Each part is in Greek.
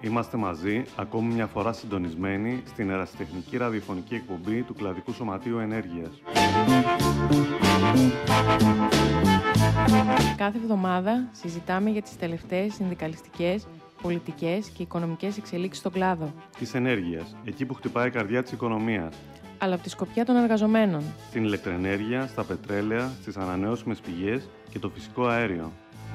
Είμαστε μαζί, ακόμη μια φορά συντονισμένοι στην ερασιτεχνική ραδιοφωνική εκπομπή του Κλαδικού Σωματείου Ενέργειας. Κάθε εβδομάδα συζητάμε για τις τελευταίες συνδικαλιστικές, πολιτικές και οικονομικές εξελίξεις στον κλάδο. Της ενέργειας, εκεί που χτυπάει η καρδιά της οικονομίας. Αλλά από τη σκοπιά των εργαζομένων. Στην ηλεκτροενέργεια, στα πετρέλαια, στις ανανεώσιμες πηγές και το φυσικό αέριο.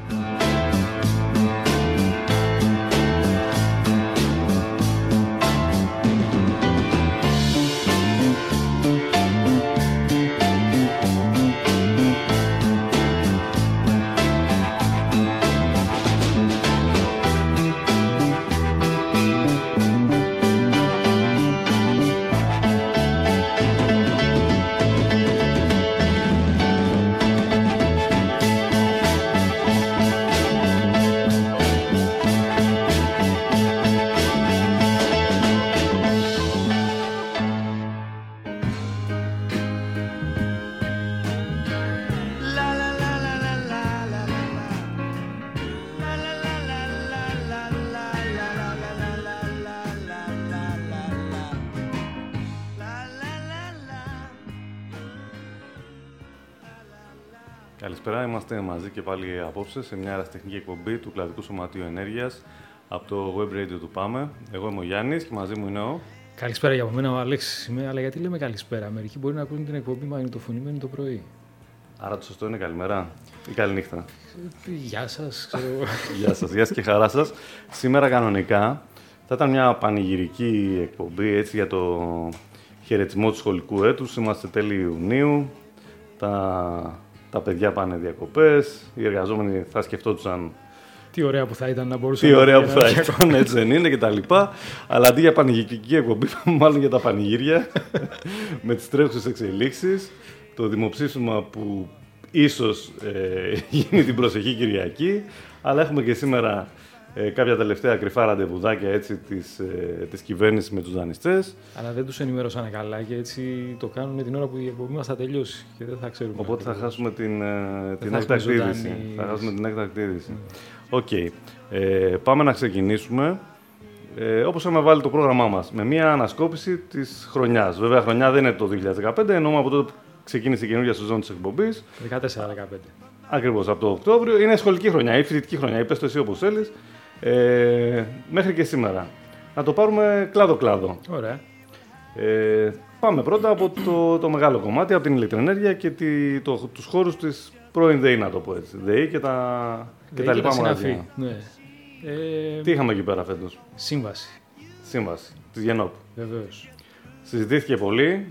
Καλησπέρα, είμαστε μαζί και πάλι απόψε σε μια ερασιτεχνική εκπομπή του Κλαδικού Σωματείου Ενέργειας από το web radio του ΠΑΜΕ. Εγώ είμαι ο Γιάννης και μαζί μου είναι ο... Καλησπέρα για μένα, ο Αλέξης είμαι, αλλά γιατί λέμε καλησπέρα? Μερικοί μπορεί να ακούν την εκπομπή μαγνητοφωνημένη το πρωί. Άρα το σωστό είναι καλημέρα ή καληνύχτα? Γεια σας, ξέρω. Γεια σας και χαρά σας. Σήμερα κανονικά θα ήταν μια πανηγυρική εκπομπή έτσι, για το χαιρετισμό του σχολικού έτους. Είμαστε τέλη Ιουνίου. Τα παιδιά πάνε διακοπές, οι εργαζόμενοι θα σκεφτόντουσαν τι ωραία που θα ήταν να μπορούσαν τι ωραία που θα ήταν, έτσι δεν είναι κτλ. Αλλά αντί για πανηγυρική εκπομπή, μάλλον για τα πανηγύρια, με τις τρέχουσες εξελίξεις, το δημοψήφισμα που ίσως γίνει την προσεχή Κυριακή, αλλά έχουμε και σήμερα κάποια τελευταία κρυφά ραντεβουδάκια έτσι, της κυβέρνησης με τους δανειστές. Αλλά δεν τους ενημέρωσαν καλά και έτσι το κάνουν την ώρα που η εκπομπή μας θα τελειώσει και δεν θα ξέρουμε. Οπότε θα χάσουμε την έκτακτη είδηση. Θα χάσουμε την έκτακτη είδηση. Οκ. Πάμε να ξεκινήσουμε. Όπως έχουμε βάλει το πρόγραμμά μας, με μια ανασκόπηση της χρονιάς. Βέβαια, χρονιά δεν είναι το 2015, εννοούμε από τότε που ξεκίνησε η καινούργια σεζόν της εκπομπής. 14-15. Ακριβώς, από το Οκτώβριο. Είναι σχολική χρονιά ή φοιτητική χρονιά, ή πες το εσύ όπως θέλεις. Μέχρι και σήμερα. Να το πάρουμε κλάδο-κλάδο. Ωραία. Πάμε πρώτα από το μεγάλο κομμάτι, από την ηλεκτροενέργεια και τους χώρους της πρώην ΔΕΗ, να το πω έτσι. ΔΕΗ και τα λοιπά μαγαζιά. Ναι. Τι είχαμε εκεί πέρα φέτος? Σύμβαση της ΓΕΝΟΠ. Βεβαίως. Συζητήθηκε πολύ,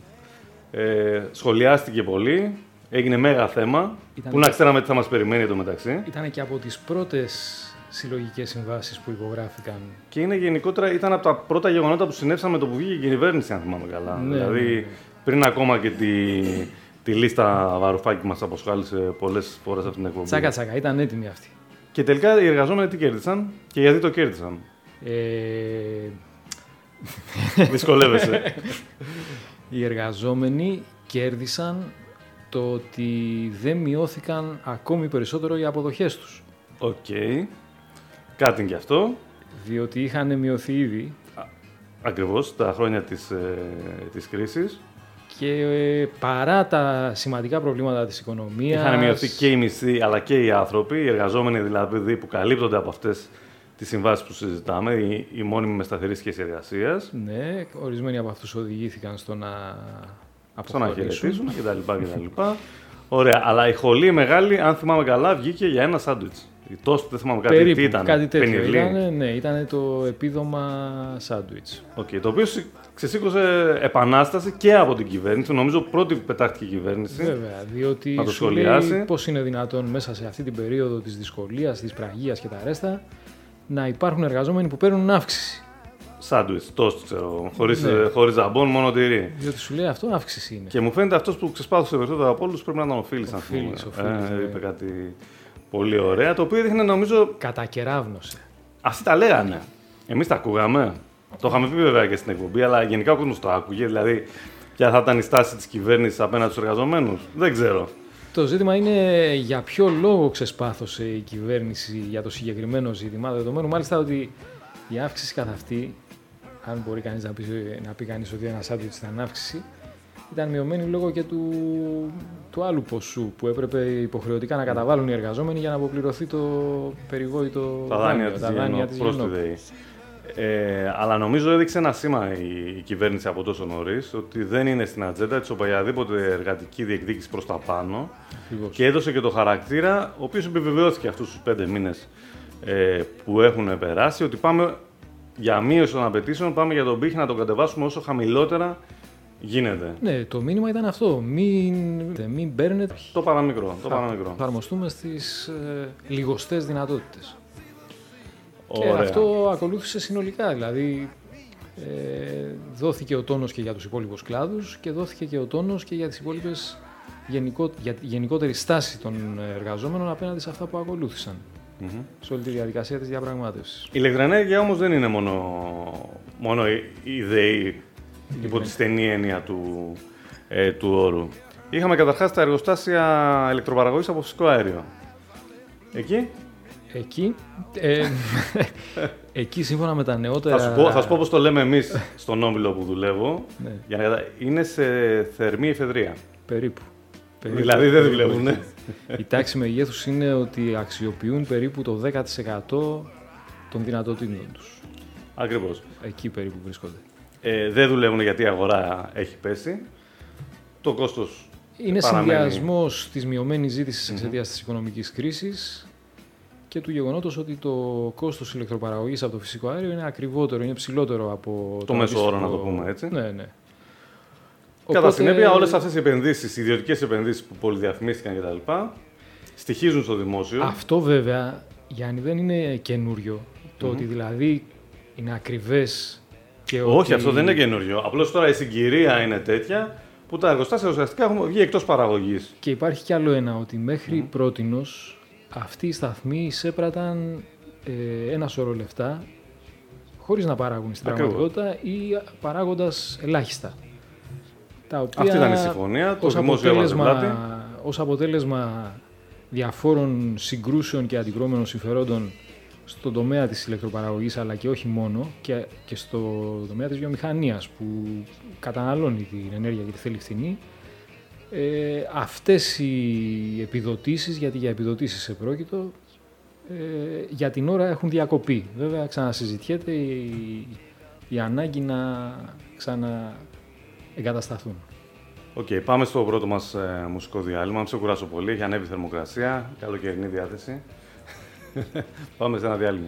σχολιάστηκε πολύ, έγινε μέγα θέμα, που να ξέραμε τι θα μας περιμένει εντωμεταξύ. Ήταν και από τις πρώτες συλλογικές συμβάσεις που υπογράφηκαν. Και είναι γενικότερα, ήταν από τα πρώτα γεγονότα που συνέβησαν με το που βγήκε η κυβέρνηση, αν θυμάμαι καλά. Ναι, δηλαδή, πριν ακόμα και τη λίστα Βαρουφάκη που μας αποσχάλησε πολλές φορές αυτή την εκπομπή. Τσάκα, ήταν έτοιμη αυτή. Και τελικά οι εργαζόμενοι τι κέρδισαν και γιατί το κέρδισαν? Δυσκολεύεσαι. Οι εργαζόμενοι κέρδισαν το ότι δεν μειώθηκαν ακόμη περισσότερο οι αποδοχές τους. Οκ. Κάτι και αυτό. Διότι είχαν μειωθεί ήδη. Ακριβώς, τα χρόνια της κρίσης. Και παρά τα σημαντικά προβλήματα της οικονομίας... Είχαν μειωθεί και οι μισθοί αλλά και οι άνθρωποι, οι εργαζόμενοι δηλαδή που καλύπτονται από αυτές τις συμβάσεις που συζητάμε, οι μόνιμοι με σταθερή σχέση εργασίας. Ναι, ορισμένοι από αυτούς οδηγήθηκαν στο να αποχωρήσουν κτλ. Ωραία, αλλά η χολή μεγάλη, αν θυμάμαι καλά, βγήκε για ένα σάντουιτς. Τόσο δεν θυμάμαι κάτι. Περίπου, τι ήταν, κάτι τέτοιο. Ήταν, ήταν το επίδομα σάντουιτς. Το οποίο ξεσήκωσε επανάσταση και από την κυβέρνηση. Νομίζω πρώτη που πετάχτηκε η κυβέρνηση. Βέβαια, διότι να το σχολιάσει. Πώς είναι δυνατόν μέσα σε αυτή την περίοδο της δυσκολίας, της πραγίας και τα ρέστα να υπάρχουν εργαζόμενοι που παίρνουν αύξηση. Σάντουιτς, τόσο ξέρω. Χωρίς ζαμπόν, μόνο τυρί. Διότι σου λέει αυτό αύξηση είναι. Και μου φαίνεται αυτός που ξεσπάθωσε περισσότερο από όλους πρέπει να ήταν ο Φίλης. Είπε κάτι πολύ ωραία, το οποίο έδειχνε νομίζω. Κατακεράβνωσε. Αυτοί τα λέγανε. Εμείς τα ακούγαμε. Το είχαμε πει βέβαια και στην εκπομπή, αλλά γενικά ο κόσμος το άκουγε. Δηλαδή, ποια θα ήταν η στάση της κυβέρνησης απέναντι στους εργαζομένους. Δεν ξέρω. Το ζήτημα είναι για ποιο λόγο ξεσπάθωσε η κυβέρνηση για το συγκεκριμένο ζήτημα, δεδομένου μάλιστα ότι η αύξηση καθ' αυτή, αν μπορεί κανείς να πει κανείς ότι ένα σάντουιτς ήταν αύξηση, ήταν μειωμένη λόγω και του άλλου ποσού που έπρεπε υποχρεωτικά να καταβάλουν οι εργαζόμενοι για να αποπληρωθεί το περιβόητο δάνεια της ΔΕΗ. Αλλά νομίζω έδειξε ένα σήμα η κυβέρνηση από τόσο νωρίς ότι δεν είναι στην ατζέντα της οποιαδήποτε εργατική διεκδίκηση προς τα πάνω. Ακριβώς. Και έδωσε και το χαρακτήρα, ο οποίος επιβεβαιώθηκε αυτούς τους 5 μήνες που έχουν περάσει, ότι πάμε για μείωση των απαιτήσεων, πάμε για τον πύχη να τον κατεβάσουμε όσο χαμηλότερα γίνεται. Ναι, το μήνυμα ήταν αυτό. Μην παίρνετε Το παραμικρό. Θα εφαρμοστούμε στις λιγοστές δυνατότητες. Ωραία. Και αυτό ακολούθησε συνολικά. Δηλαδή, δόθηκε ο τόνος και για τους υπόλοιπους κλάδους και δόθηκε και ο τόνος και για τις υπόλοιπες για τη γενικότερη στάση των εργαζόμενων απέναντι σε αυτά που ακολούθησαν. Σε όλη τη διαδικασία της διαπραγμάτευσης. Η ηλεκτροενέργεια όμως δεν είναι μόνο η ΔΕΗ υπό τη στενή έννοια του όρου. Είχαμε καταρχάς τα εργοστάσια ηλεκτροπαραγωγής από φυσικό αέριο. Εκεί σύμφωνα με τα νεότερα... Θα σου πω πώς το λέμε εμείς στον όμιλο που δουλεύω. Ναι. Είναι σε θερμή εφεδρεία. Περίπου. Δηλαδή δεν δουλεύουν. Η τάξη μεγέθους είναι ότι αξιοποιούν περίπου το 10% των δυνατοτήτων τους. Ακριβώς. Εκεί περίπου βρίσκονται. Δεν δουλεύουν γιατί η αγορά έχει πέσει. Το κόστος είναι συνδυασμός της μειωμένης ζήτησης εξαιτίας της οικονομικής κρίσης και του γεγονότος ότι το κόστος ηλεκτροπαραγωγής από το φυσικό αέριο είναι ακριβότερο, είναι ψηλότερο από το μέσο όρο, να το πούμε έτσι. Ναι. Κατά συνέπεια, όλες αυτές οι επενδύσεις, οι ιδιωτικές επενδύσεις που πολυδιαφημίστηκαν κτλ. Στοιχίζουν στο δημόσιο. Αυτό βέβαια, Γιάννη, δεν είναι καινούριο. Το ότι δηλαδή είναι ακριβές και ότι... Όχι, αυτό δεν είναι καινούριο. Απλώς τώρα η συγκυρία είναι τέτοια που τα εργοστάσια ουσιαστικά έχουν βγει εκτός παραγωγής. Και υπάρχει κι άλλο ένα, ότι μέχρι πρότινος αυτοί οι σταθμοί εισέπραταν ένα σωρό λεφτά χωρίς να παράγουν στην πραγματικότητα ή παράγοντας ελάχιστα. Τα οποία, αυτή ήταν η συμφωνία, το δημόσιο έβαζε πλάτη. Ως αποτέλεσμα διαφόρων συγκρούσεων και αντικρώμενων συμφερόντων στον τομέα της ηλεκτροπαραγωγής, αλλά και όχι μόνο, και στο τομέα της βιομηχανίας που καταναλώνει την ενέργεια και τη θέλει φθηνή, αυτές οι επιδοτήσεις, γιατί για επιδοτήσεις επρόκειτο, για την ώρα έχουν διακοπεί. Βέβαια ξανασυζητιέται η ανάγκη να ξαναεγκατασταθούν. Πάμε στο πρώτο μας μουσικό διάλειμμα. Μην σε κουράσω πολύ, έχει ανέβει η θερμοκρασία, καλοκαιρινή διάθεση. Πάμε σε ένα διάλειμμα.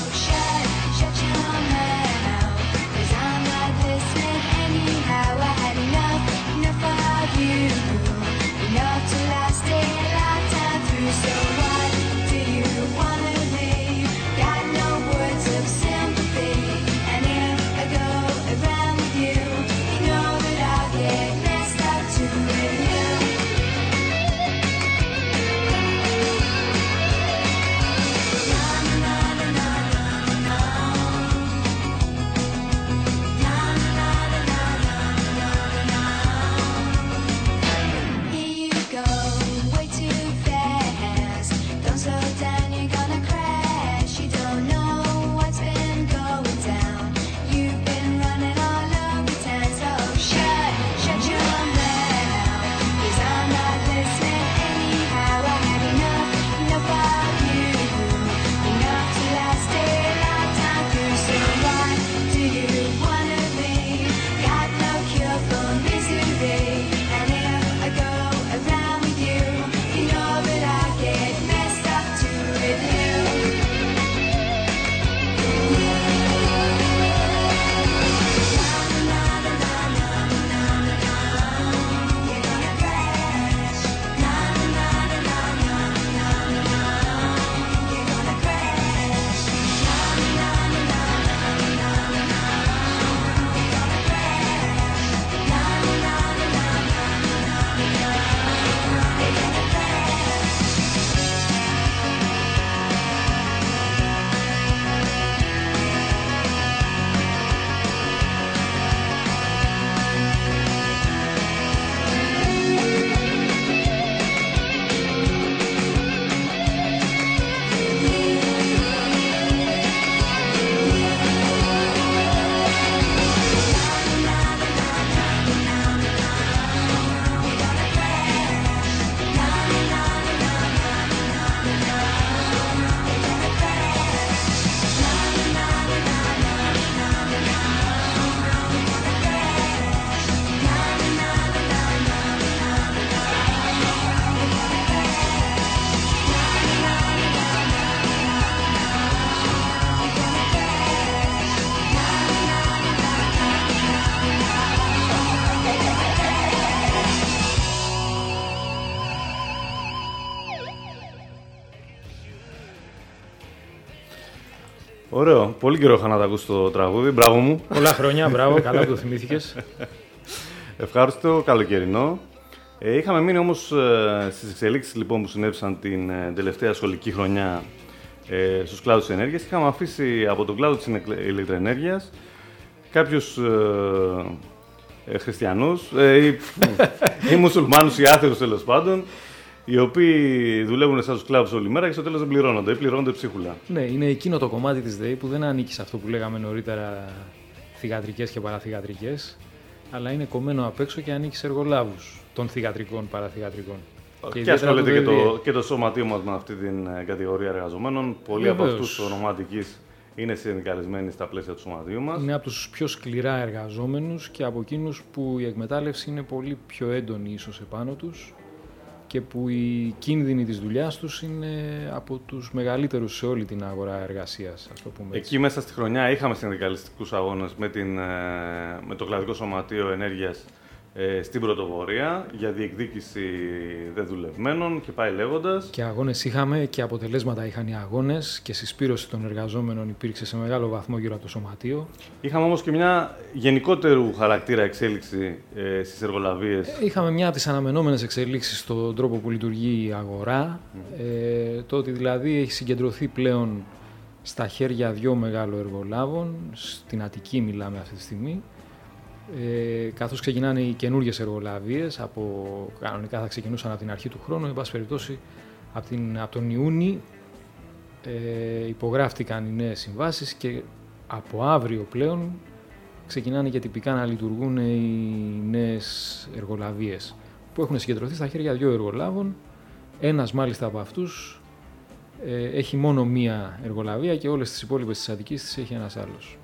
Shut your mouth, 'cause I'm not listening anyhow. I had Ωραίο. Πολύ καιρό είχα να τα ακούσω το τραγούδι. Μπράβο μου. Πολλά χρόνια, μπράβο, καλά που το θυμήθηκες. Ευχάριστο, καλοκαιρινό. Είχαμε μείνει όμως στις εξελίξεις λοιπόν, που συνέβησαν την τελευταία σχολική χρονιά στους κλάδους της ενέργειας. Είχαμε αφήσει από τον κλάδο της ηλεκτροενέργειας κάποιους χριστιανούς ή μουσουλμάνους ή άθεους τέλος πάντων, οι οποίοι δουλεύουν σαν τους κλάδους όλη μέρα και στο τέλος δεν πληρώνονται ή πληρώνονται ψίχουλα. Ναι, είναι εκείνο το κομμάτι της ΔΕΗ που δεν ανήκει σε αυτό που λέγαμε νωρίτερα θυγατρικές και παραθυγατρικές, αλλά είναι κομμένο απ' έξω και ανήκει σε εργολάβους των θυγατρικών παραθυγατρικών. Και ασχολείται και το σωματείο μας με αυτή την κατηγορία εργαζομένων. Πολλοί από αυτούς ονοματικείς είναι συνδικαλισμένοι στα πλαίσια του σωματείου μας. Είναι από τους πιο σκληρά εργαζόμενους και από εκείνους που η εκμετάλλευση είναι πολύ πιο έντονη ίσως επάνω τους και που οι κίνδυνοι της δουλειάς τους είναι από τους μεγαλύτερους σε όλη την αγορά εργασίας, ας το πούμε έτσι. Εκεί μέσα στη χρονιά είχαμε συνδικαλιστικούς αγώνες με το Κλαδικό Σωματείο Ενέργειας στην πρωτοπορία για διεκδίκηση δεδουλευμένων και πάει λέγοντας. Και αγώνες είχαμε και αποτελέσματα είχαν οι αγώνες και συσπήρωση των εργαζόμενων υπήρξε σε μεγάλο βαθμό γύρω από το σωματείο. Είχαμε όμως και μια γενικότερου χαρακτήρα εξέλιξη στις εργολαβίες. Είχαμε μια από τις αναμενόμενες εξελίξεις στον τρόπο που λειτουργεί η αγορά. Το ότι δηλαδή έχει συγκεντρωθεί πλέον στα χέρια δύο μεγάλων εργολάβων, στην Αττική μιλάμε αυτή τη στιγμή, καθώς ξεκινάνε οι καινούργιες εργολαβίες, κανονικά θα ξεκινούσαν από την αρχή του χρόνου, εν πάση περιπτώσει από τον Ιούνιο υπογράφτηκαν οι νέες συμβάσεις και από αύριο πλέον ξεκινάνε και τυπικά να λειτουργούν οι νέες εργολαβίες που έχουν συγκεντρωθεί στα χέρια δύο εργολάβων. Ένας μάλιστα από αυτούς έχει μόνο μία εργολαβία και όλες τις υπόλοιπες της Αττικής τις έχει ένας άλλος.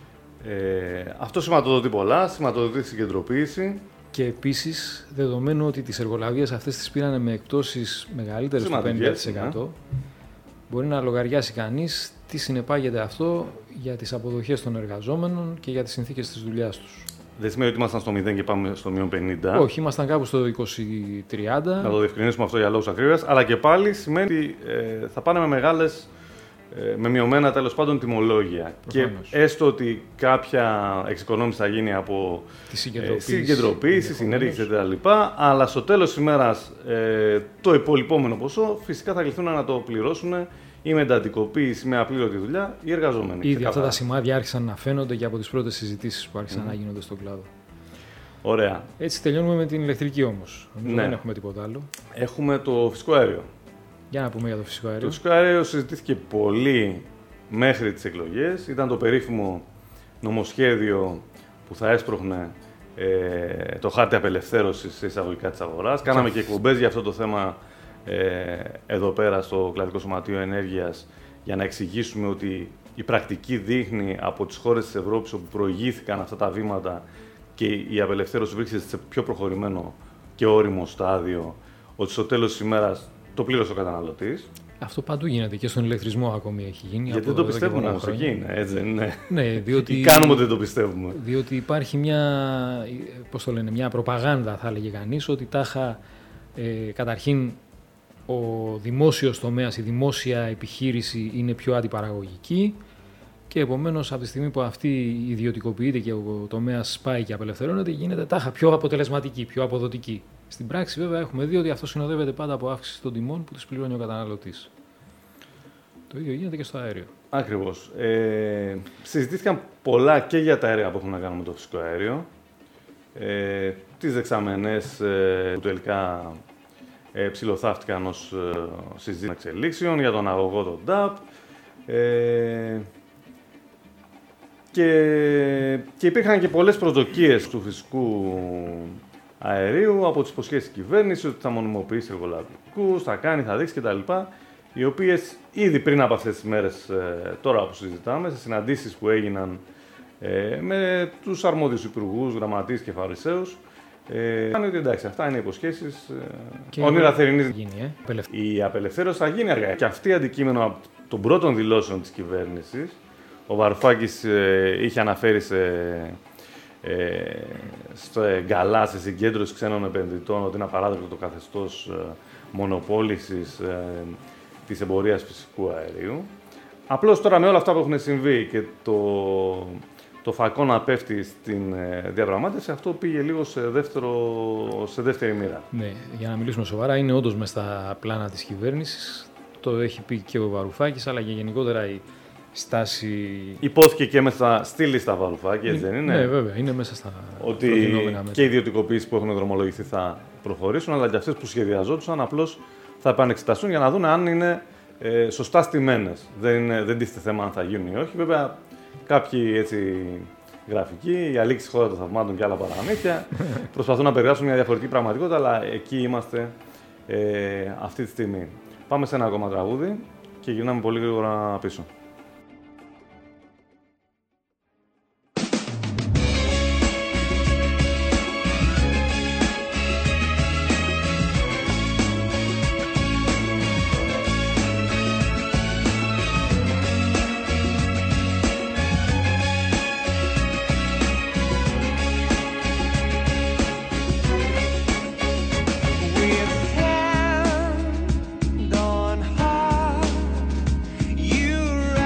Αυτό σηματοδοτεί πολλά, σηματοδοτεί συγκεντρωποίηση. Και επίσης, δεδομένου ότι τις εργολαβίες αυτές τις πήραν με εκπτώσεις μεγαλύτερες του 50%, μπορεί να λογαριάσει κανείς τι συνεπάγεται αυτό για τις αποδοχές των εργαζόμενων και για τις συνθήκες της δουλειάς τους. Δεν σημαίνει ότι ήμασταν στο 0 και πάμε στο μείον 50. Όχι, ήμασταν κάπου στο 20-30. Να το διευκρινίσουμε αυτό για λόγους ακρίβειας. Αλλά και πάλι σημαίνει ότι θα πάνε με μειωμένα τέλος πάντων τιμολόγια. Προφανώς. Και έστω ότι κάποια εξοικονόμηση θα γίνει από τη συγκεντρωποίηση, συνέργειες κτλ. Αλλά στο τέλος της ημέρας το υπολοιπόμενο ποσό φυσικά θα κληθούν να το πληρώσουν ή με εντατικοποίηση, με απλήρωτη δουλειά οι εργαζόμενοι. Ήδη αυτά τα σημάδια άρχισαν να φαίνονται και από τις πρώτες συζητήσεις που άρχισαν να γίνονται στον κλάδο. Ωραία. Έτσι τελειώνουμε με την ηλεκτρική όμως. Ναι. Δεν έχουμε τίποτα άλλο. Έχουμε το φυσικό αέριο. Για να πούμε για το φυσικό αέριο. Το φυσικό αέριο συζητήθηκε πολύ μέχρι τις εκλογές. Ήταν το περίφημο νομοσχέδιο που θα έσπροχνε το χάρτη απελευθέρωσης σε εισαγωγικά της αγοράς. Κάναμε και εκπομπές για αυτό το θέμα εδώ πέρα στο Κλαδικό Σωματείο Ενέργειας για να εξηγήσουμε ότι η πρακτική δείχνει από τις χώρες της Ευρώπης όπου προηγήθηκαν αυτά τα βήματα και η απελευθέρωση βρίσκεται σε πιο προχωρημένο και όριμο στάδιο, ότι στο τέλος της ημέρας το πλήρωσε ο καταναλωτής. Αυτό παντού γίνεται και στον ηλεκτρισμό ακόμη έχει γίνει. Γιατί δεν το πιστεύουμε όμως, εκεί είναι, έτσι δεν είναι. Ναι, διότι κάνουμε ότι δεν το πιστεύουμε. Διότι υπάρχει μια προπαγάνδα, θα έλεγε κανείς, ότι τάχα καταρχήν ο δημόσιος τομέας, η δημόσια επιχείρηση είναι πιο αντιπαραγωγική και επομένως από τη στιγμή που αυτή ιδιωτικοποιείται και ο τομέας σπάει και απελευθερώνεται, γίνεται τάχα πιο αποτελεσματική, πιο αποδοτική. Στην πράξη, βέβαια, έχουμε δει ότι αυτό συνοδεύεται πάντα από αύξηση των τιμών που τις πληρώνει ο καταναλωτής. Το ίδιο γίνεται και στο αέριο. Ακριβώς. Συζητήθηκαν πολλά και για τα αέρια που έχουν να κάνουν με το φυσικό αέριο. Τις δεξαμενές που τελικά ψιλοθαύτηκαν ως συζήτηση εξελίξεων για τον αγωγό, τον ΤΑΠ. Και υπήρχαν και πολλές προσδοκίες του φυσικού αερίου από τις υποσχέσεις της κυβέρνησης ότι θα μονιμοποιήσει εργολαβικούς, θα κάνει, θα δείξει κτλ. Οι οποίες ήδη πριν από αυτές τις μέρες, τώρα που συζητάμε, σε συναντήσεις που έγιναν με τους αρμόδιους υπουργούς, γραμματείς και φαρισαίους, Κάνει ότι εντάξει, αυτά είναι υποσχέσεις. Όνειρα θερινής. Η απελευθέρωση θα γίνει αργά. Και αυτή αντικείμενο των πρώτων δηλώσεων της κυβέρνησης, ο Βαρουφάκης είχε αναφέρει στο Γκαλά, σε συγκέντρωση ξένων επενδυτών, ότι είναι απαράδεκτο το καθεστώς μονοπόλησης της εμπορίας φυσικού αερίου. Απλώς τώρα με όλα αυτά που έχουν συμβεί και το φακό να πέφτει στην διαπραγμάτευση, αυτό πήγε λίγο σε δεύτερη μοίρα. Ναι, για να μιλήσουμε σοβαρά, είναι όντως μες στα πλάνα της κυβέρνησης. Το έχει πει και ο Βαρουφάκης, αλλά και γενικότερα η στάση... Υπόθηκε και μέσα στη λίστα Βαρουφάκη, έτσι δεν είναι? Ναι, βέβαια, είναι μέσα στα ότι και οι ιδιωτικοποιήσεις που έχουν δρομολογηθεί θα προχωρήσουν, αλλά και αυτές που σχεδιαζόντουσαν απλώς θα επανεξεταστούν για να δουν αν είναι σωστά στημένες. Δεν τίθεται θέμα αν θα γίνουν ή όχι. Βέβαια, κάποιοι έτσι γραφικοί, η Αλήξη Χώρα των Θαυμάτων και άλλα παραμύθια, προσπαθούν να περιγράψουν μια διαφορετική πραγματικότητα, αλλά εκεί είμαστε αυτή τη στιγμή. Πάμε σε ένα ακόμα τραγούδι και γυρνάμε πολύ γρήγορα πίσω. You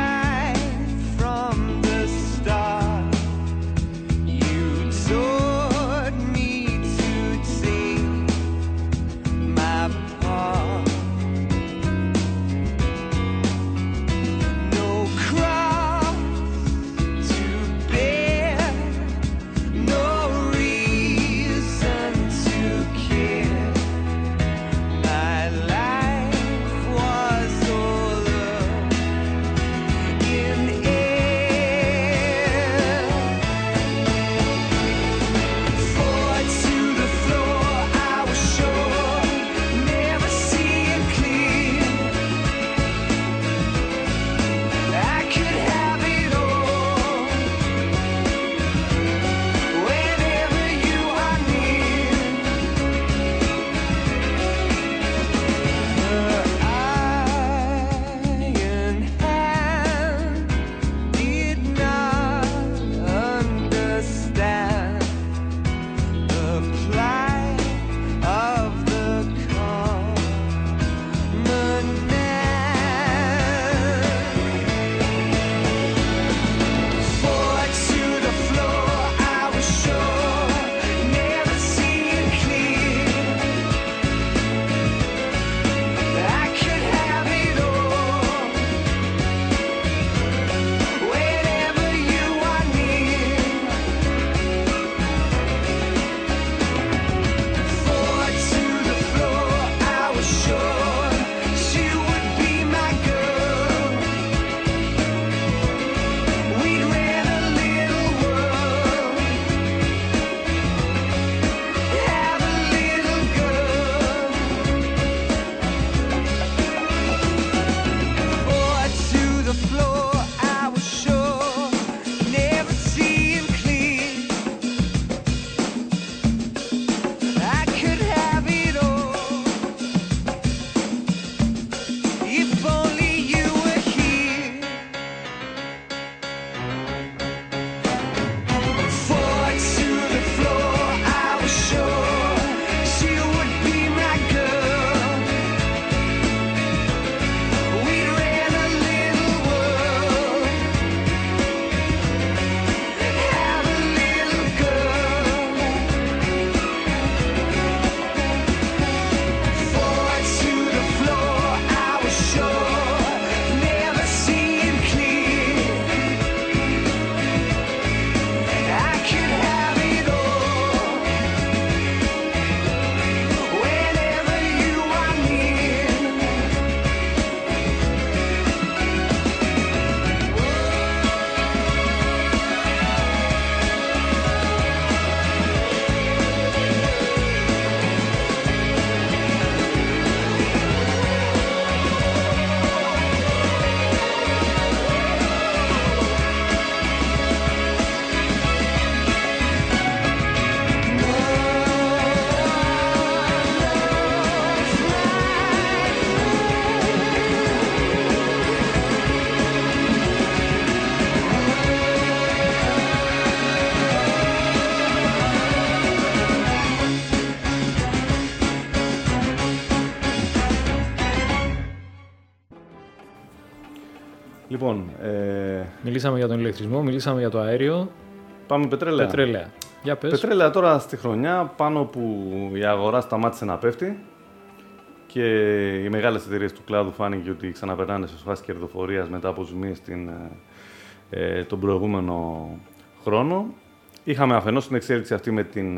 Λοιπόν, μιλήσαμε για τον ηλεκτρισμό, μιλήσαμε για το αέριο. Πάμε πετρέλαια. Πετρέλαια. Για πες. Πετρέλαια τώρα στη χρονιά, πάνω που η αγορά σταμάτησε να πέφτει και οι μεγάλες εταιρείες του κλάδου φάνηκε ότι ξαναπερνάνε σε φάση κερδοφορίας μετά από ζημίες τον προηγούμενο χρόνο. Είχαμε αφενός την εξέλιξη αυτή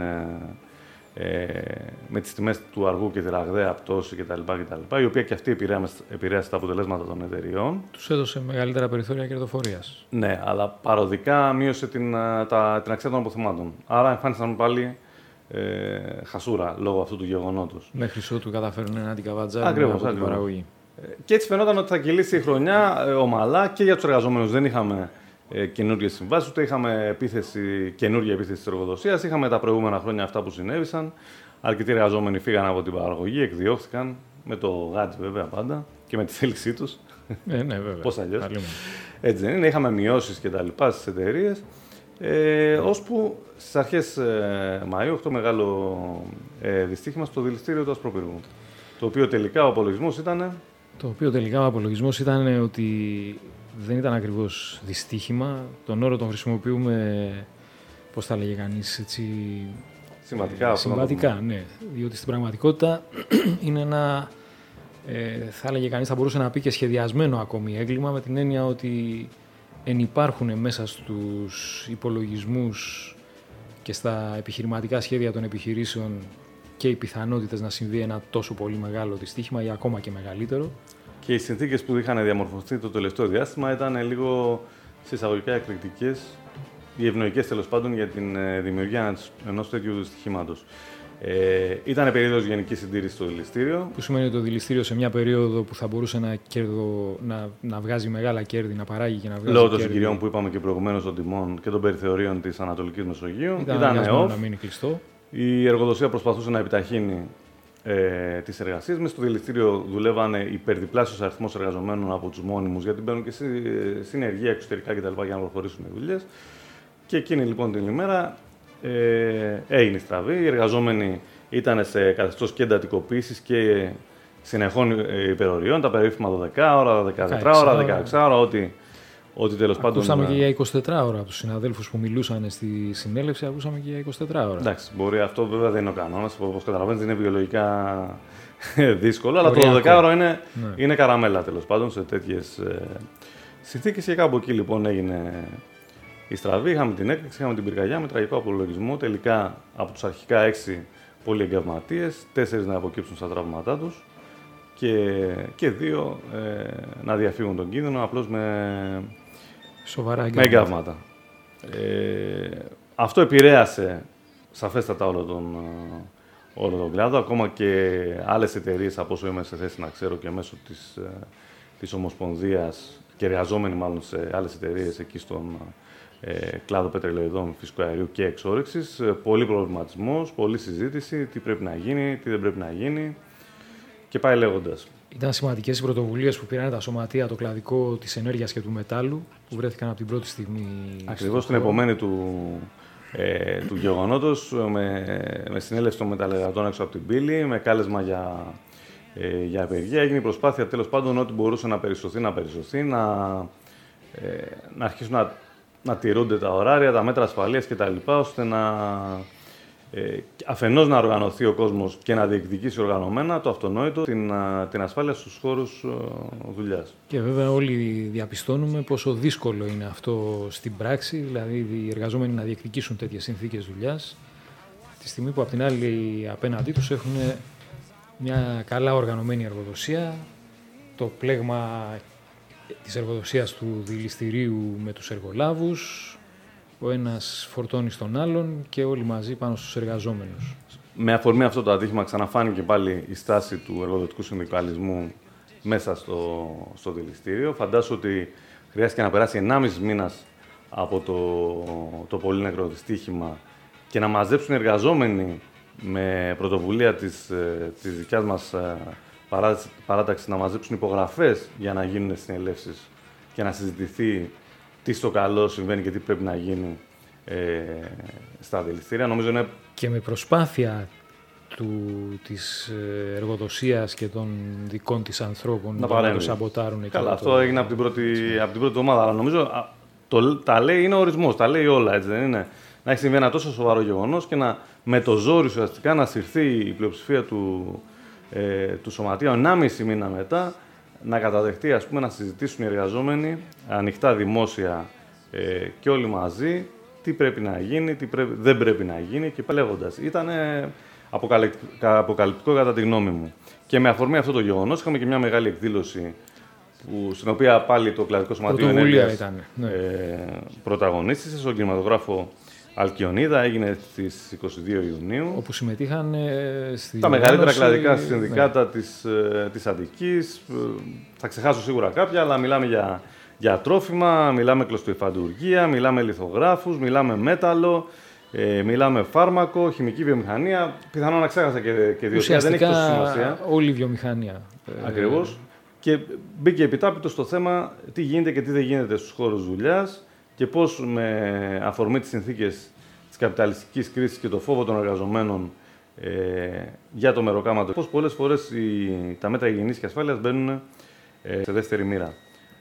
με τις τιμές του αργού και τη ραγδαία πτώση κτλ. Η οποία και αυτή επηρέασε τα αποτελέσματα των εταιριών. Τους έδωσε μεγαλύτερα περιθώρια κερδοφορίας. Ναι, αλλά παροδικά μείωσε την αξία των αποθεμάτων. Άρα εμφάνισαν πάλι χασούρα λόγω αυτού του γεγονότος. Μέχρι ότου καταφέρουν να την καβατζάρουν από την παραγωγή. Και έτσι φαινόταν ότι θα κυλήσει η χρονιά ομαλά και για τους εργαζομένους. Δεν είχαμε καινούργιες συμβάσεις, ούτε είχαμε καινούργια επίθεση της εργοδοσίας. Είχαμε τα προηγούμενα χρόνια αυτά που συνέβησαν. Αρκετοί εργαζόμενοι φύγαν από την παραγωγή, εκδιώχθηκαν με το γάτζ βέβαια πάντα και με τη θέλησή τους. Ναι, βέβαια. Πώς αλλιώς. Έτσι δεν είναι. Είχαμε μειώσεις και τα λοιπά στις εταιρείες. Ώσπου στις αρχές Μαΐου, αυτό μεγάλο δυστύχημα στο δηληστήριο του Ασπροπύργου. Το οποίο τελικά ο απολογισμός ήταν ότι δεν ήταν ακριβώς δυστύχημα. Τον όρο τον χρησιμοποιούμε, πώς θα λέγε κανείς, έτσι... Συμβατικά, ναι. Διότι στην πραγματικότητα είναι ένα, θα έλεγε κανείς, θα μπορούσε να πει και σχεδιασμένο ακόμη έγκλημα, με την έννοια ότι ενυπάρχουν μέσα στους υπολογισμούς και στα επιχειρηματικά σχέδια των επιχειρήσεων και οι πιθανότητες να συμβεί ένα τόσο πολύ μεγάλο δυστύχημα ή ακόμα και μεγαλύτερο. Και οι συνθήκες που είχαν διαμορφωθεί το τελευταίο διάστημα ήταν λίγο σε εισαγωγικά εκρηκτικές ή ευνοϊκές τέλος πάντων για την δημιουργία ενός τέτοιου δυστυχήματος. Ήταν περίοδος γενικής συντήρησης στο δηληστήριο. Που σημαίνει ότι το δηληστήριο σε μια περίοδο που θα μπορούσε να βγάζει μεγάλα κέρδη, να παράγει και να βγάζει λόγω των συγκυριών που είπαμε και προηγουμένως των τιμών και των περιθεωρίων της Ανατολικής Μεσογείου. Ήταν off. Να μείνει κλειστό. Η εργοδοσία προσπαθούσε να επιταχύνει τις εργασίες. Μες στο δηληστήριο δουλεύανε υπερδιπλάσιος αριθμός εργαζομένων από τους μόνιμους, γιατί μπαίνουν και συνεργεία εξωτερικά κτλ. Για να προχωρήσουν οι δουλειές. Και εκείνη λοιπόν την ημέρα έγινε η στραβή. Οι εργαζόμενοι ήταν σε καθεστώς και εντατικοποίησης και συνεχών υπεροριών, τα περίφημα 12 ώρα, 14 ώρα, 16 ώρα, ό,τι τέλος πάντων. Ακούσαμε και για 24 ώρα από τους συναδέλφους που μιλούσαν στη συνέλευση, ακούσαμε και για 24 ώρα. Εντάξει, μπορεί, αυτό βέβαια δεν είναι ο κανόνας, όπως καταλαβαίνετε είναι βιολογικά δύσκολο, αλλά το 12 ώρα είναι καραμέλα τέλος πάντων σε τέτοιες συνθήκες. Και κάπου εκεί λοιπόν έγινε η στραβή, είχαμε την έκρηξη, είχαμε την πυρκαγιά με τραγικό απολογισμό. Τελικά από τους αρχικά 6 πολυεγκαυματίες, 4 να αποκύψουν στα τραύματά τους και 2 να διαφύγουν τον κίνδυνο απλώς με εγκαύματα. Αυτό επηρέασε σαφέστατα όλο τον κλάδο, ακόμα και άλλες εταιρείες, από όσο είμαι σε θέση να ξέρω και μέσω της Ομοσπονδίας και εργαζόμενοι μάλλον σε άλλες εταιρείες εκεί στον κλάδο πετρελαιοειδών, φυσικού αερίου και εξόρυξης. Πολύ προβληματισμός, πολλή συζήτηση, τι πρέπει να γίνει, τι δεν πρέπει να γίνει και πάει λέγοντας. Ήταν σημαντικές οι πρωτοβουλίες που πήραν τα σωματεία, το κλαδικό της ενέργειας και του μετάλλου, που βρέθηκαν από την πρώτη στιγμή. Ακριβώς την επομένη του γεγονότος, με συνέλευση των μεταλλεργατών έξω από την πύλη, με κάλεσμα για απεργία. Έγινε η προσπάθεια τέλος πάντων ό,τι μπορούσε να περισσωθεί, να αρχίσουν να τηρούνται τα ωράρια, τα μέτρα ασφαλείας κτλ. Ώστε αφενός να οργανωθεί ο κόσμος και να διεκδικήσει οργανωμένα το αυτονόητο την ασφάλεια στους χώρους δουλειάς. Και βέβαια όλοι διαπιστώνουμε πόσο δύσκολο είναι αυτό στην πράξη, δηλαδή οι εργαζόμενοι να διεκδικήσουν τέτοιες συνθήκες δουλειάς, τη στιγμή που απ' την άλλη απέναντί τους έχουν μια καλά οργανωμένη εργοδοσία, το πλέγμα της εργοδοσίας του δηληστηρίου με τους εργολάβους, ο ένας φορτώνει στον άλλον και όλοι μαζί πάνω στους εργαζόμενους. Με αφορμή αυτό το ατύχημα ξαναφάνηκε πάλι η στάση του εργοδοτικού συνδικαλισμού μέσα στο δηληστήριο. Φαντάσου ότι χρειάστηκε να περάσει 1,5 μήνας από το πολύ νεκρό δυστύχημα και να μαζέψουν οι εργαζόμενοι με πρωτοβουλία της δικιάς μας παράταξης να μαζέψουν υπογραφές για να γίνουν συνελεύσεις και να συζητηθεί τι στο καλό συμβαίνει και τι πρέπει να γίνει στα δηληστήρια. Νομίζω είναι... Και με προσπάθεια της εργοδοσίας και των δικών της ανθρώπων να το σαμποτάρουν. Καλά, αυτό έγινε από την πρώτη εβδομάδα, αλλά νομίζω τα λέει, είναι ο ορισμός, τα λέει όλα, έτσι δεν είναι. Να έχει συμβεί ένα τόσο σοβαρό γεγονός και με το ζόρι ουσιαστικά να συρθεί η πλειοψηφία του σωματείου 1,5 μήνα μετά, να καταδεχτεί, ας πούμε, να συζητήσουν οι εργαζόμενοι ανοιχτά, δημόσια και όλοι μαζί τι πρέπει να γίνει, δεν πρέπει να γίνει και λέγοντας. Ήταν αποκαλυπτικό κατά τη γνώμη μου. Και με αφορμή αυτό το γεγονός είχαμε και μια μεγάλη εκδήλωση στην οποία πάλι το Κλαδικό Σωματείο Ενέργειας πρωταγωνίστησε στον κινηματογράφο Αλκιονίδα, έγινε στις 22 Ιουνίου. Όπου συμμετείχαν τα μεγαλύτερα κλαδικά συνδικάτα της Αττικής. Θα ξεχάσω σίγουρα κάποια, αλλά μιλάμε για τρόφιμα, μιλάμε κλωστοϊφαντουργία, μιλάμε λιθογράφους, μιλάμε μέταλλο, μιλάμε φάρμακο, χημική βιομηχανία. Πιθανόν να ξέχασα και δύο, δεν έχει τόσο σημασία. Όλη η βιομηχανία. Ακριβώς. Και μπήκε επιτάπητο στο θέμα τι γίνεται και τι δεν γίνεται στους χώρους δουλειάς και πώς με αφορμή τις συνθήκες της καπιταλιστικής κρίσης και το φόβο των εργαζομένων για το μεροκάματο, πώς πολλές φορές τα μέτρα υγιεινής και ασφάλειας μπαίνουν σε δεύτερη μοίρα.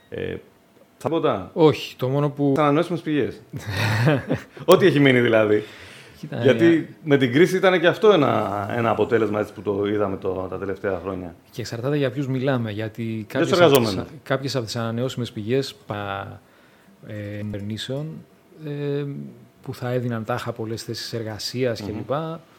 Θα πω τα. Όχι, το μόνο που. Θα ανανεώσιμες πηγές. Ό,τι έχει μείνει δηλαδή. Γιατί με την κρίση ήταν και αυτό ένα αποτέλεσμα έτσι, που το είδαμε τα τελευταία χρόνια. Και εξαρτάται για ποιους μιλάμε. Γιατί κάποιες από τις ανανεώσιμες πηγές κυβερνήσεων που θα έδιναν τάχα πολλές θέσεις εργασίας κλπ.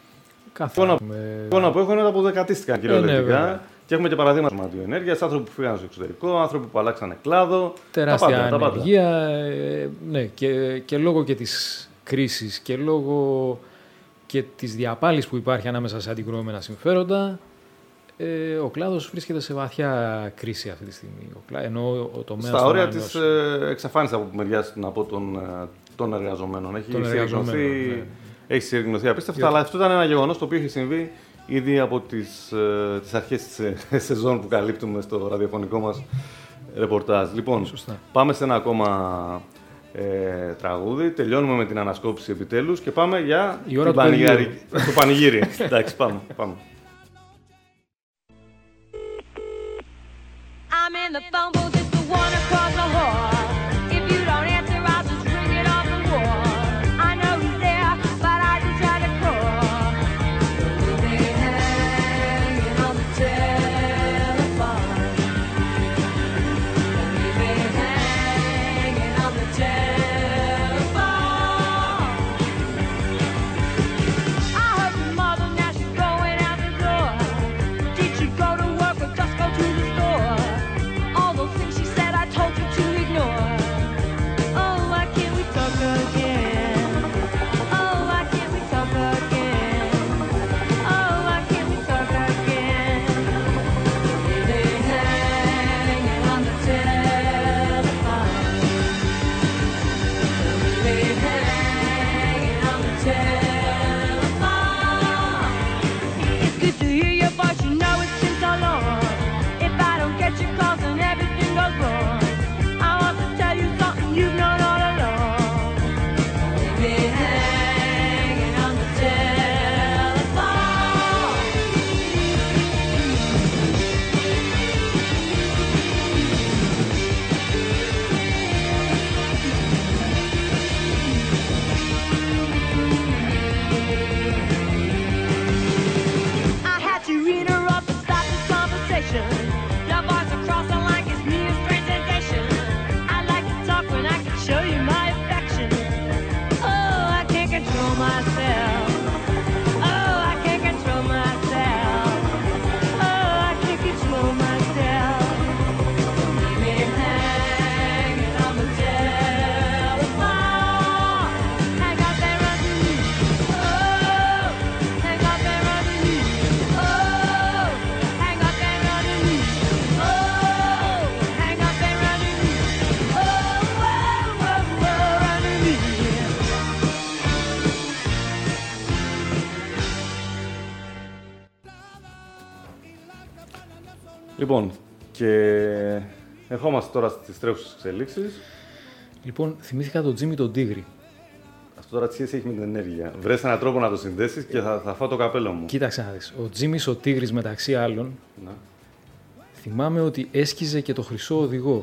Εικόνα που έχω είναι ότι αποδεκατίστηκαν κυριολεκτικά. Και έχουμε και παραδείγματα του Σωματείου Ενέργειας, άνθρωποι που φύγανε στο εξωτερικό, άνθρωποι που αλλάξανε κλάδο. Τεράστια ανεργία. Ναι, και λόγω και της κρίσης και λόγω και της διαπάλης που υπάρχει ανάμεσα σε αντικρουόμενα συμφέροντα, ο κλάδος βρίσκεται σε βαθιά κρίση αυτή τη στιγμή. Ενώ ο τομέας στα όρια της εξαφάνισης από μεριάς των εργαζομένων. Έχει συρριγνωθεί απίστευτα, αλλά αυτό ήταν ένα γεγονός το οποίο έχει συμβεί ήδη από τις αρχές της σεζόν που καλύπτουμε στο ραδιοφωνικό μας ρεπορτάζ. Λοιπόν, πάμε σε ένα ακόμα τραγούδι, τελειώνουμε με την ανασκόπηση επιτέλους και πάμε για το πανηγύρι. Εντάξει, πάμε. I'm in the phone booth, it's the one across the hall. If you don't answer, I'll just ring it off the wall. I know he's there, but I just had to call. We'll be hanging on the telephone. We'll be hanging on the telephone. I heard your mother, now she's going out the door. Did you go to work or just go to the store? All those things she said I told you to ignore. Oh, why can't we talk again? Oh, why can't we talk again? Oh, why can't we talk again? We'll be hanging on the telephone. We'll be hanging on the telephone. It's good to hear your voice, you know it's been so long. If I don't get your calls, then everything goes wrong. I want to tell you something you've known all along. We'll be hanging on the telephone. I had to interrupt and stop this conversation. Your voice across the line gives me a strange sensation. I like to talk when I can show you my affection. Oh, I can't control myself. Oh, I can't control myself. Oh, I can't control myself. Leave me hanging on the telephone. Hang up and run to me. Oh, hang up and run to me. Oh, hang up and run to me. Oh, hang up and run to me. Oh, whoa, whoa, whoa, run to me. Λοιπόν, και ερχόμαστε τώρα στις τρέχουσες εξελίξεις. Λοιπόν, θυμήθηκα τον Τζίμι τον Τίγρη. Αυτό τώρα τι σχέση έχει με την ενέργεια. Βρες έναν τρόπο να το συνδέσεις και θα φάω το καπέλο μου. Κοίταξε να δεις. Ο Τζίμις ο Τίγρης μεταξύ άλλων, Να. θυμάμαι ότι έσκιζε και το χρυσό οδηγό.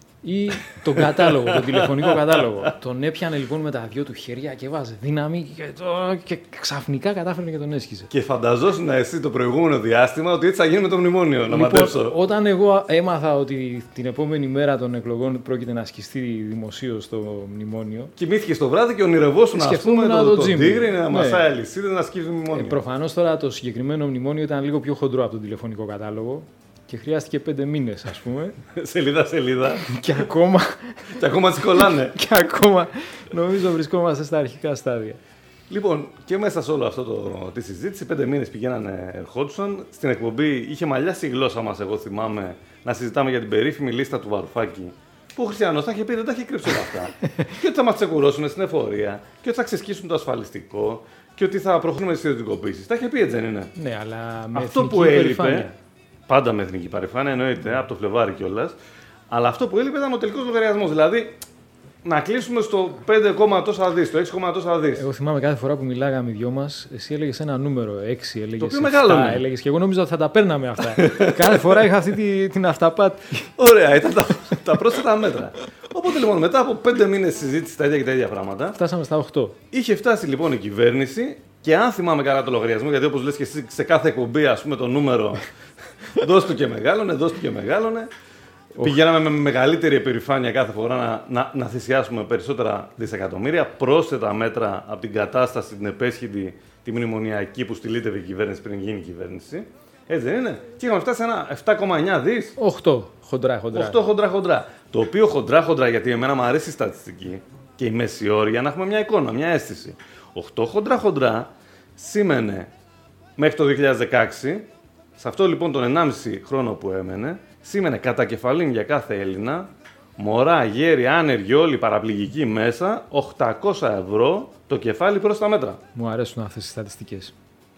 Ή τον κατάλογο, τον τηλεφωνικό κατάλογο. Τον έπιανε λοιπόν με τα δυο του χέρια και βάζε δύναμη και ξαφνικά κατάφερε και τον έσκιζε. Και φανταζόσουν εσύ το προηγούμενο διάστημα ότι έτσι θα γίνει με το μνημόνιο. Να μαντέψω. Όταν εγώ έμαθα ότι την επόμενη μέρα των εκλογών πρόκειται να ασκηστεί δημοσίως το μνημόνιο. Κοιμήθηκε το βράδυ και ονειρευόσουν να πούμε το Τίγρη να μασάει αλυσίδες να ασκήσει το μνημόνιο. Προφανώς τώρα το συγκεκριμένο μνημόνιο ήταν λίγο πιο χοντρό από τον τηλεφωνικό κατάλογο. Και χρειάστηκε 5 μήνες, ας πούμε. Σελίδα. Και ακόμα. Και ακόμα τσικολάνε. Και ακόμα νομίζω βρισκόμαστε στα αρχικά στάδια. Λοιπόν, και μέσα σε όλο αυτό τη συζήτηση, 5 μήνες πηγαίνανε, ερχόντουσαν. Στην εκπομπή είχε μαλλιάσει η γλώσσα μας, εγώ θυμάμαι, να συζητάμε για την περίφημη λίστα του Βαρουφάκη. Που ο Χριστιανός θα είχε πει δεν τα είχε κρύψει όλα αυτά. Και ότι θα μας ξεκουρώσουν στην εφορία, και ότι θα ξεσκίσουν το ασφαλιστικό, και ότι θα προχωρήσουμε στις ιδιωτικοποίησεις. Τα είχε πει, έτσι δεν είναι? Ναι, αλλά με αυτό που έλειπε. Πάντα με εθνική παρεμφάνεια, εννοείται, από το Φλεβάρι κιόλας. Αλλά αυτό που έλειπε ήταν ο τελικός λογαριασμός. Δηλαδή, να κλείσουμε στο 5, τόσα δις, στο 6, τόσα δις. Εγώ θυμάμαι κάθε φορά που μιλάγαμε οι δυο μας, εσύ έλεγες ένα νούμερο, 6, έλεγες 7, έλεγες, και εγώ νόμιζα ότι θα τα παίρναμε αυτά. Κάθε φορά είχα αυτή την αυταπάτη. Ωραία, ήταν τα πρόσθετα μέτρα. Οπότε λοιπόν, μετά από 5 μήνες συζήτηση τα ίδια και τα ίδια πράγματα. Φτάσαμε στα 8. Είχε φτάσει λοιπόν η κυβέρνηση και αν θυμάμαι καλά το λογαριασμό, γιατί όπως λες και εσύ σε κάθε εκπομπή, ας πούμε, το νούμερο. Δώσ' του και μεγάλωνε. Πηγαίναμε με μεγαλύτερη επιφάνεια κάθε φορά να θυσιάσουμε περισσότερα δισεκατομμύρια. Πρόσθετα μέτρα από την κατάσταση, την επέσχυτη, τη μνημονιακή που στυλίτευε η κυβέρνηση πριν γίνει η κυβέρνηση. Έτσι δεν είναι? Και είχαμε φτάσει σε ένα 7,9 δις. 8 χοντρά. 8 χοντρά. Το οποίο χοντρά, γιατί εμένα μου αρέσει η στατιστική και η μεσιόρια, να έχουμε μια εικόνα, μια αίσθηση. 8 χοντρά σήμαινε μέχρι το 2016. Σε αυτό λοιπόν τον 1,5 χρόνο που έμενε, σήμαινε κατά κεφαλήν για κάθε Έλληνα, μωρά, γέροι, άνεργοι, όλοι παραπληγικοί μέσα, 800 ευρώ το κεφάλι προς τα μέτρα. Μου αρέσουν αυτές οι στατιστικές.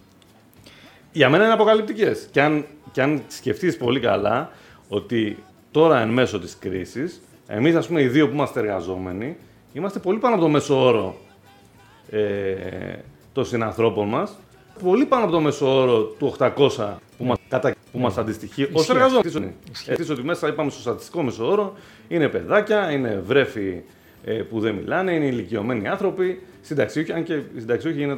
Για μένα είναι αποκαλυπτικές. Και αν σκεφτείς πολύ καλά ότι τώρα εν μέσω της κρίσης, εμείς ας πούμε οι δύο που είμαστε εργαζόμενοι, είμαστε πολύ πάνω από το μέσο όρο των συνανθρώπων μας, πολύ πάνω από το μέσο όρο του 800 που μας αντιστοιχεί ως εργαζόμενοι. Εσείς ότι μέσα είπαμε στο στατιστικό μέσο όρο είναι παιδάκια, είναι βρέφη που δεν μιλάνε, είναι ηλικιωμένοι άνθρωποι, συνταξιούχοι, αν και οι συνταξιούχοι είναι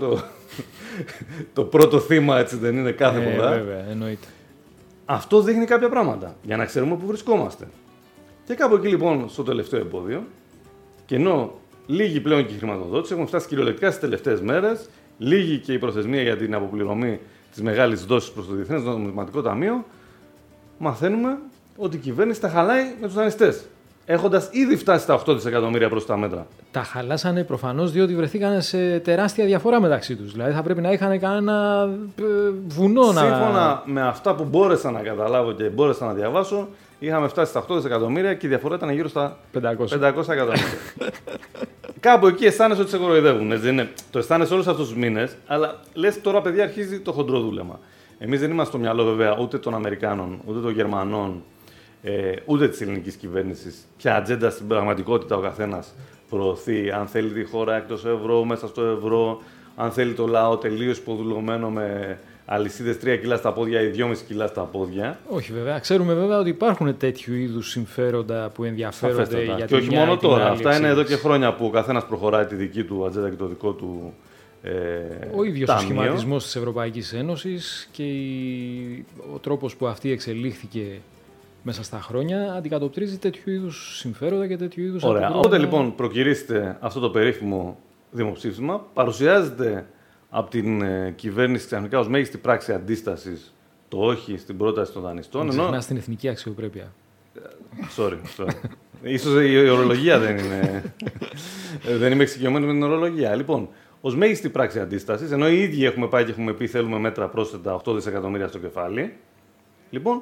το πρώτο θύμα, έτσι δεν είναι κάθε φορά. Βέβαια, εννοείται. Αυτό δείχνει κάποια πράγματα, για να ξέρουμε πού βρισκόμαστε. Και κάπου εκεί λοιπόν, στο τελευταίο εμπόδιο, και ενώ λίγη πλέον και η χρηματοδότηση, έχουμε φτάσει κυριολεκτικά στις τελευταίες μέρες, λίγη και η προθεσμία για την αποπληρωμή της μεγάλης δόσης προς το Διεθνές Νομισματικό Ταμείο, μαθαίνουμε ότι η κυβέρνηση τα χαλάει με τους δανειστές. Έχοντας ήδη φτάσει στα 8 δισεκατομμύρια προς τα μέτρα. Τα χαλάσανε προφανώς διότι βρεθήκαν σε τεράστια διαφορά μεταξύ τους. Δηλαδή θα πρέπει να είχαν κανένα βουνό να. Σύμφωνα με αυτά που μπόρεσα να καταλάβω και μπόρεσα να διαβάσω, είχαμε φτάσει στα 8 δισεκατομμύρια και η διαφορά ήταν γύρω στα 500 εκατομμύρια. Κάπου εκεί αισθάνεσαι ότι σε κοροϊδεύουν. Το αισθάνεσαι όλους αυτούς τους μήνες, αλλά λες τώρα, παιδιά, αρχίζει το χοντρό δούλεμα. Εμείς δεν είμαστε στο μυαλό, βέβαια, ούτε των Αμερικάνων, ούτε των Γερμανών, ούτε της ελληνικής κυβέρνησης. Ποια ατζέντα στην πραγματικότητα ο καθένας προωθεί, αν θέλει τη χώρα εκτός ευρώ, μέσα στο ευρώ, αν θέλει το λαό τελείως υποδουλωμένο με αλυσίδες 3 κιλά στα πόδια ή 2,5 κιλά στα πόδια. Όχι, βέβαια. Ξέρουμε βέβαια ότι υπάρχουν τέτοιου είδους συμφέροντα που ενδιαφέρονται για την και όχι μόνο τώρα. Αυτά είναι εδώ και εξέλιξη. χρόνια που ο καθένας προχωράει τη δική του ατζέντα και το δικό του. Ο ίδιος ταμείο. ο σχηματισμός της Ευρωπαϊκής Ένωσης και ο τρόπος που αυτή εξελίχθηκε μέσα στα χρόνια αντικατοπτρίζει τέτοιου είδους συμφέροντα και τέτοιου είδους Ωραία. Οπότε λοιπόν προκυρήσετε αυτό το περίφημο δημοψήφισμα, παρουσιάζεται από την κυβέρνηση ξαφνικά ως μέγιστη πράξη αντίστασης το όχι στην πρόταση των δανειστών. Ξεχνάς την εθνική αξιοπρέπεια. Sorry. Ίσως η ορολογία δεν είναι. Δεν είμαι εξοικειωμένος με την ορολογία. Λοιπόν, ως μέγιστη πράξη αντίστασης, ενώ οι ίδιοι έχουμε πάει και έχουμε πει θέλουμε μέτρα πρόσθετα 8 δισεκατομμύρια στο κεφάλι, λοιπόν,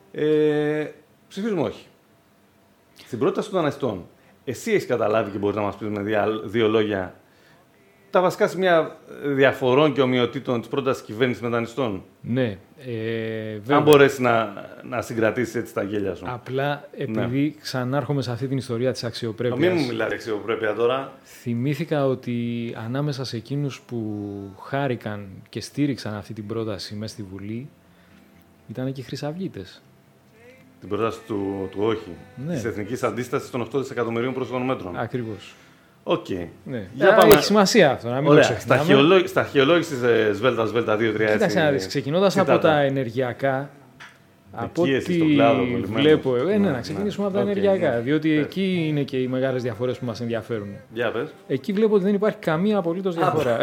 ψηφίζουμε όχι. Στην πρόταση των δανειστών, εσύ έχεις καταλάβει και μπορείς να μας πεις με δύο λόγια τα βασικά σημεία διαφορών και ομοιοτήτων της πρότασης κυβέρνησης μετανιστών. Ναι. Βέβαια. Αν μπορέσει να συγκρατήσεις έτσι τα γέλια σου. Απλά επειδή ξανάρχομαι σε αυτή την ιστορία της αξιοπρέπειας. Μην μου μιλάει αξιοπρέπεια τώρα. Θυμήθηκα ότι ανάμεσα σε εκείνους που χάρηκαν και στήριξαν αυτή την πρόταση μέσα στη Βουλή ήταν και οι χρυσαυγίτες. Την πρόταση του όχι. Ναι. Της εθνικής αντίστασης των 8 δισεκατομμυρίων προσωπικών μέτρων. Ακριβώς. Οκ. Ναι. Πάμε. Έχει σημασία αυτό, να μην το ξεχνάμε. Στα αρχαιολόγηση της Σβέλτα 2-3. Κοίταξε να δεις, ξεκινώντας από τα ενεργειακά, από ό,τι βλέπω, να ξεκινήσουμε από τα ενεργειακά, διότι εκεί είναι και οι μεγάλες διαφορές που μας ενδιαφέρουν. Για πες. Εκεί βλέπω ότι δεν υπάρχει καμία απολύτως διαφορά.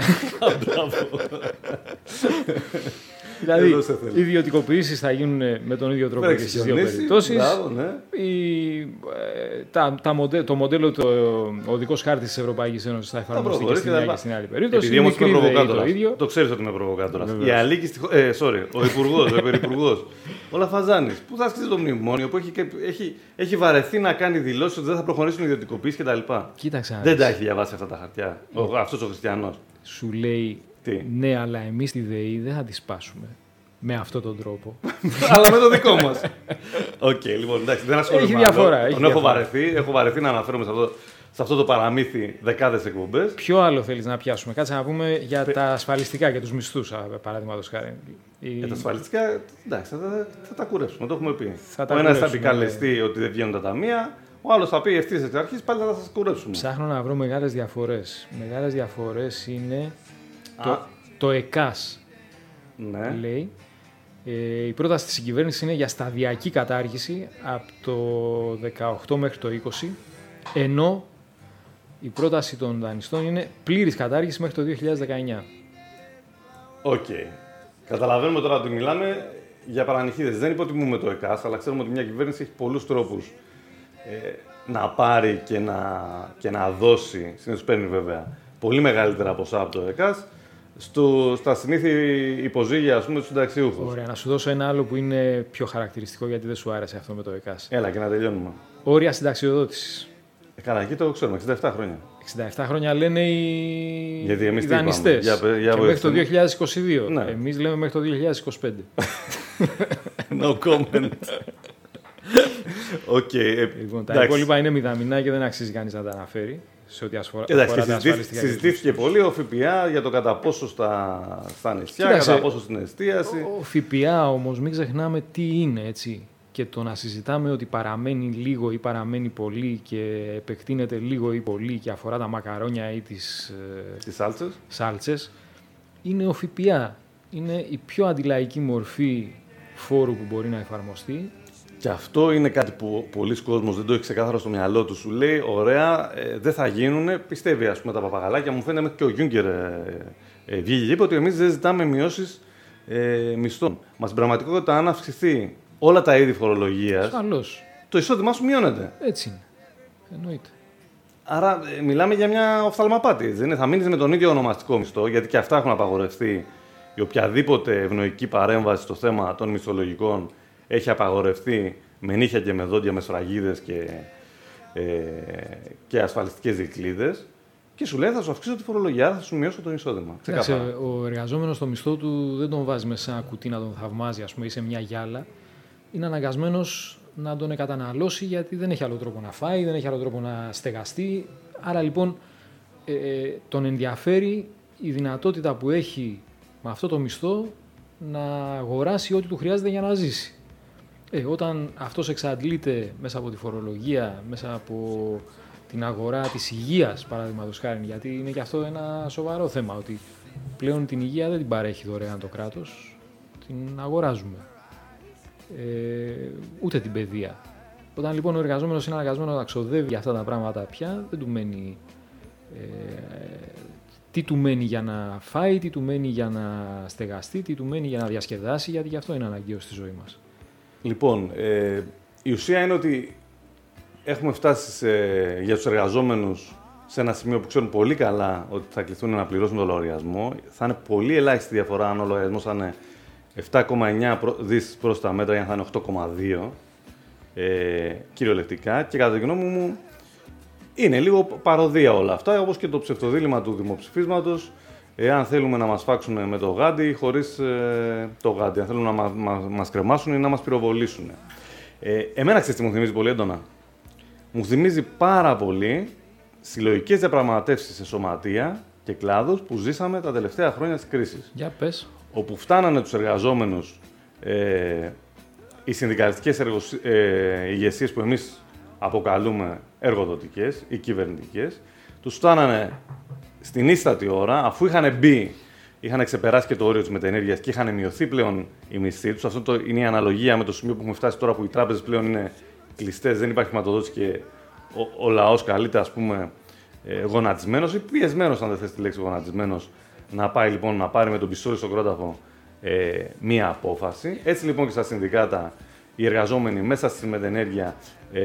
Δηλαδή, οι ιδιωτικοποιήσεις θα γίνουν με τον ίδιο τρόπο και στις δύο περιπτώσεις. Το μοντέλο, ο οδικός χάρτης της Ευρωπαϊκής Ένωσης θα εφαρμοστεί και στην μια και στην άλλη περίπτωση. Επειδή όμως είμαι προβοκάτορας. Το ξέρεις ότι είμαι προβοκάτορας. Η Αλίκη, ο υπουργός, ο υπερυπουργός, ο Λαφαζάνης, που θα ασκήσει το μνημόνιο, που έχει βαρεθεί να κάνει δηλώσεις ότι δεν θα προχωρήσουν οι ιδιωτικοποιήσεις κτλ. Κοίταξε. Δεν τα έχει διαβάσει αυτά τα χαρτιά. Αυτός ο χριστιανός. Σου λέει. Ναι, αλλά εμείς τη ΔΕΗ δεν θα τη σπάσουμε με αυτόν τον τρόπο. Αλλά με το δικό μας. Οκ, λοιπόν, εντάξει, δεν ασχολούμαι. Έχει διαφορά. Έχω βαρεθεί να αναφέρομαι σε αυτό το παραμύθι δεκάδες εκπομπές. Ποιο άλλο θέλεις να πιάσουμε? Κάτσε να πούμε για τα ασφαλιστικά και τους μισθούς, παραδείγματος χάρη. Για τα ασφαλιστικά, εντάξει, θα τα κουρέψουμε, το έχουμε πει. Ο ένας θα επικαλεστεί ότι δεν βγαίνουν τα ταμεία. Ο άλλος θα πει ευθύς εξ αρχής, πάλι θα σας κουρέψουμε. Ψάχνω να βρω μεγάλες διαφορές. Μεγάλες διαφορές είναι το ΕΚΑΣ. Ναι. Λέει. Η πρόταση της συγκυβέρνησης είναι για σταδιακή κατάργηση από το 18 μέχρι το 20, ενώ η πρόταση των δανειστών είναι πλήρης κατάργηση μέχρι το 2019. Οκ. Καταλαβαίνουμε τώρα ότι μιλάμε για παρανυχίδες. Δεν υποτιμούμε το ΕΚΑΣ, αλλά ξέρουμε ότι μια κυβέρνηση έχει πολλούς τρόπους να πάρει και να δώσει, συνήθως παίρνει βέβαια, πολύ μεγαλύτερα ποσά από το ΕΚΑΣ, στα συνήθη υποζύγια, ας πούμε, του συνταξιούχους. Ωραία, να σου δώσω ένα άλλο που είναι πιο χαρακτηριστικό, γιατί δεν σου άρεσε αυτό με το ΕΚΑΣ. Έλα και να τελειώνουμε. Όρια συνταξιοδότησης. Καλά, εκεί το ξέρουμε, 67 χρόνια. 67 χρόνια λένε οι δανειστές. Και μέχρι το 2022. Ναι. Εμείς λέμε μέχρι το 2025. No comment. Okay. Λοιπόν, τα υπόλοιπα είναι μηδαμινά και δεν αξίζει κανείς να τα αναφέρει. Σε ό,τι αφορά τα ασφαλιστικά. Συζητήθηκε πολύ ο ΦΠΑ για το κατά πόσο στα νησιά, κατά πόσο στην εστίαση. Ο ΦΠΑ όμως μην ξεχνάμε τι είναι, έτσι. Και το να συζητάμε ότι παραμένει λίγο ή παραμένει πολύ και επεκτείνεται λίγο ή πολύ και αφορά τα μακαρόνια ή τις σάλτσες, είναι ο ΦΠΑ. Είναι η πιο αντιλαϊκή μορφή φόρου που μπορεί να εφαρμοστεί. Και αυτό είναι κάτι που πολλοί κόσμος δεν το έχει ξεκάθαρο στο μυαλό του. Σου λέει, ωραία, δεν θα γίνουνε. Πιστεύει, ας πούμε, τα παπαγαλάκια. Μου φαίνεται μέχρι και ο Γιούγκερ βγήκε και είπε ότι εμείς δεν ζητάμε μειώσεις μισθών. Μα στην πραγματικότητα, αν αυξηθεί όλα τα είδη φορολογίας, το εισόδημά σου μειώνεται. Έτσι είναι. Εννοείται. Άρα, μιλάμε για μια οφθαλμαπάτη. Δεν είναι? Θα μείνεις με τον ίδιο ονομαστικό μισθό, γιατί και αυτά έχουν απαγορευτεί. Η οποιαδήποτε ευνοϊκή παρέμβαση στο θέμα των μισθολογικών έχει απαγορευτεί με νύχια και με δόντια, με σφραγίδες και ασφαλιστικές δικλείδες. Και σου λέει θα σου αυξήσω τη φορολογία, θα σου μειώσω το εισόδημα. Ο εργαζόμενος στο μισθό του δεν τον βάζει μέσα σε ένα κουτί να τον θαυμάζει, ας πούμε, ή σε μια γυάλα. Είναι αναγκασμένος να τον καταναλώσει γιατί δεν έχει άλλο τρόπο να φάει, δεν έχει άλλο τρόπο να στεγαστεί. Άρα λοιπόν τον ενδιαφέρει η δυνατότητα που έχει με αυτό το μισθό να αγοράσει ό,τι του χρειάζεται για να ζήσει. Όταν αυτός εξαντλείται μέσα από τη φορολογία, μέσα από την αγορά της υγείας, παραδείγματος χάρη, γιατί είναι και αυτό ένα σοβαρό θέμα, ότι πλέον την υγεία δεν την παρέχει δωρεάν το κράτος, την αγοράζουμε. Ούτε την παιδεία. Όταν λοιπόν ο εργαζόμενος είναι αναγκασμένος να ξοδεύει για αυτά τα πράγματα πια, δεν του μένει τι του μένει για να φάει, τι του μένει για να στεγαστεί, τι του μένει για να διασκεδάσει, γιατί και αυτό είναι αναγκαίο στη ζωή μας. Λοιπόν, η ουσία είναι ότι έχουμε φτάσει για τους εργαζόμενους σε ένα σημείο που ξέρουν πολύ καλά ότι θα κληθούν να πληρώσουν τον λογαριασμό. Θα είναι πολύ ελάχιστη διαφορά αν ο λογαριασμός θα είναι 7,9 δις προς τα μέτρα ή αν θα είναι 8,2 κυριολεκτικά. Και κατά τη γνώμη μου, Είναι λίγο παροδία όλα αυτά, όπως και το ψευτοδήλημα του δημοψηφίσματος. Εάν θέλουμε να μας φάξουν με το γάντι, χωρίς το γάντι. Αν θέλουν να μας κρεμάσουν ή να μας πυροβολήσουν. Εμένα ξέρεις τι μου θυμίζει πολύ έντονα. Μου θυμίζει πάρα πολύ συλλογικές διαπραγματεύσεις σε σωματεία και κλάδους που ζήσαμε τα τελευταία χρόνια της κρίσης. Για πες. Όπου φτάνανε τους εργαζόμενους οι συνδικαλιστικές ηγεσίες που εμείς αποκαλούμε εργοδοτικές ή κυβερνητικές, τους φτάνανε στην ίστατη ώρα, αφού είχαν ξεπεράσει και το όριο της μετενέργειας και είχαν μειωθεί πλέον οι μισθοί τους. Αυτό είναι η αναλογία με το σημείο που έχουμε φτάσει τώρα που οι τράπεζες πλέον είναι κλειστές, δεν υπάρχει χρηματοδότηση και ο λαός καλείται, ας πούμε, γονατισμένος ή πιεσμένος, αν δεν θες τη λέξη γονατισμένος, να πάει λοιπόν να πάρει με τον πιστόλι στον κρόταφο μία απόφαση. Έτσι λοιπόν και στα συνδικάτα οι εργαζόμενοι μέσα στη μετενέργεια,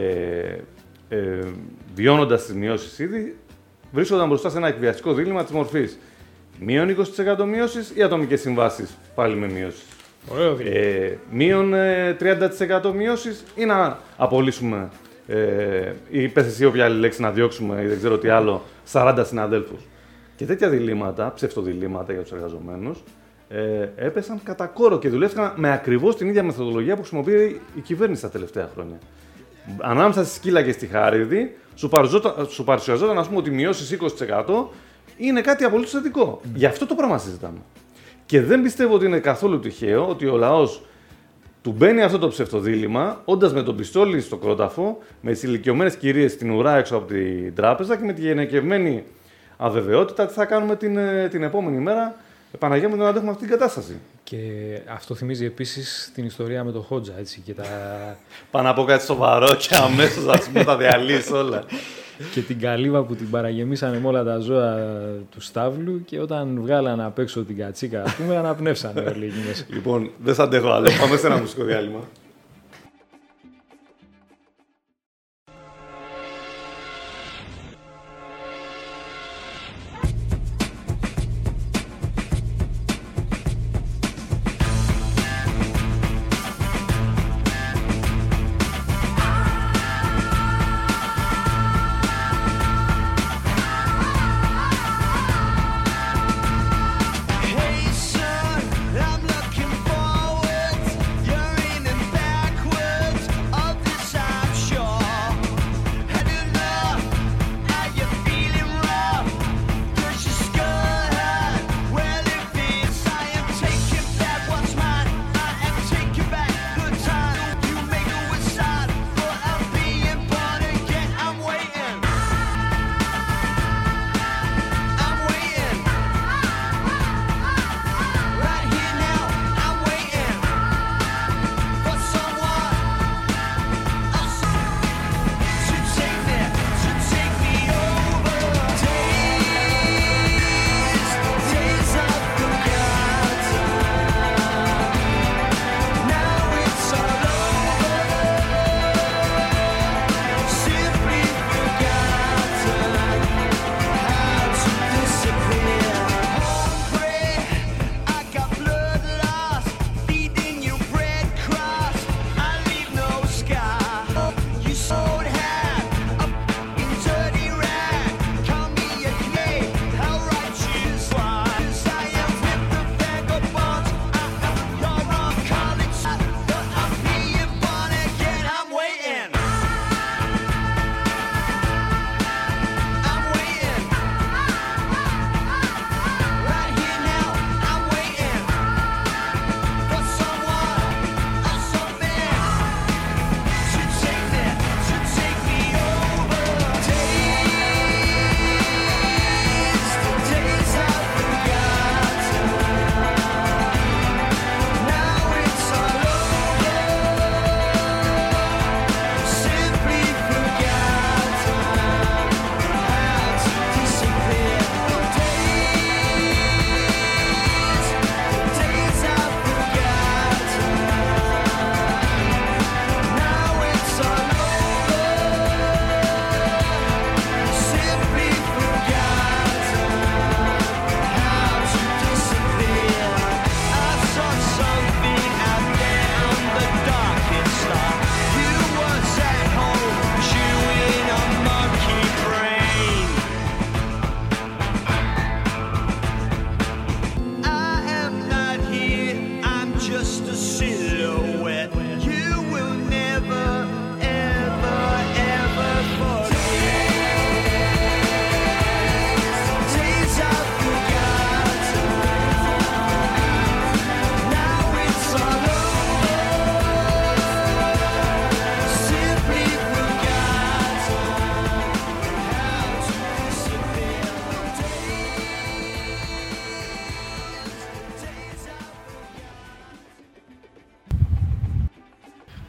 βιώνοντας τις μειώσεις ήδη, βρίσκονταν μπροστά σε ένα εκβιαστικό δίλημμα της μορφής μείον 20% μείωσης ή ατομικές συμβάσεις πάλι με μείωση. Μείον 30% μείωσης ή να απολύσουμε ή πες εσύ όποια άλλη λέξη να διώξουμε ή δεν ξέρω τι άλλο 40 συναδέλφους. Και τέτοια διλήμματα, ψευτοδιλήμματα για τους εργαζομένους, έπεσαν κατά κόρο και δουλεύτηκαν με ακριβώς την ίδια μεθοδολογία που χρησιμοποιεί η κυβέρνηση τα τελευταία χρόνια. Ανάμεσα στη Σκύλα και στη Χάριδη, σου παρουσιαζόταν, ας πούμε, ότι μειώσεις 20% είναι κάτι απολύτως θετικό. Γι' αυτό το πράγμα συζητάμε. Και δεν πιστεύω ότι είναι καθόλου τυχαίο ότι ο λαός του μπαίνει αυτό το ψευτοδίλημμα, όντας με τον πιστόλι στο κρόταφο, με τις ηλικιωμένες κυρίες στην ουρά έξω από την τράπεζα και με τη γενικευμένη αβεβαιότητα τι θα κάνουμε την επόμενη μέρα. Παναγία μου, δεν αντέχουμε αυτή την κατάσταση. Και αυτό θυμίζει επίσης την ιστορία με τον Χότζα, έτσι, και τα... Πάω να πω κάτι σοβαρό και αμέσως, ας πούμε, τα διαλύσει όλα. Και την καλύβα που την παραγεμίσανε με όλα τα ζώα του στάβλου και όταν βγάλανε απ' έξω την κατσίκα, ας πούμε, αναπνεύσανε όλοι εκεί μέσα. Λοιπόν, δεν σ' αντέχω άλλο. Πάμε σε ένα μουσικό διάλειμμα. Hey son, I'm looking forward. You're in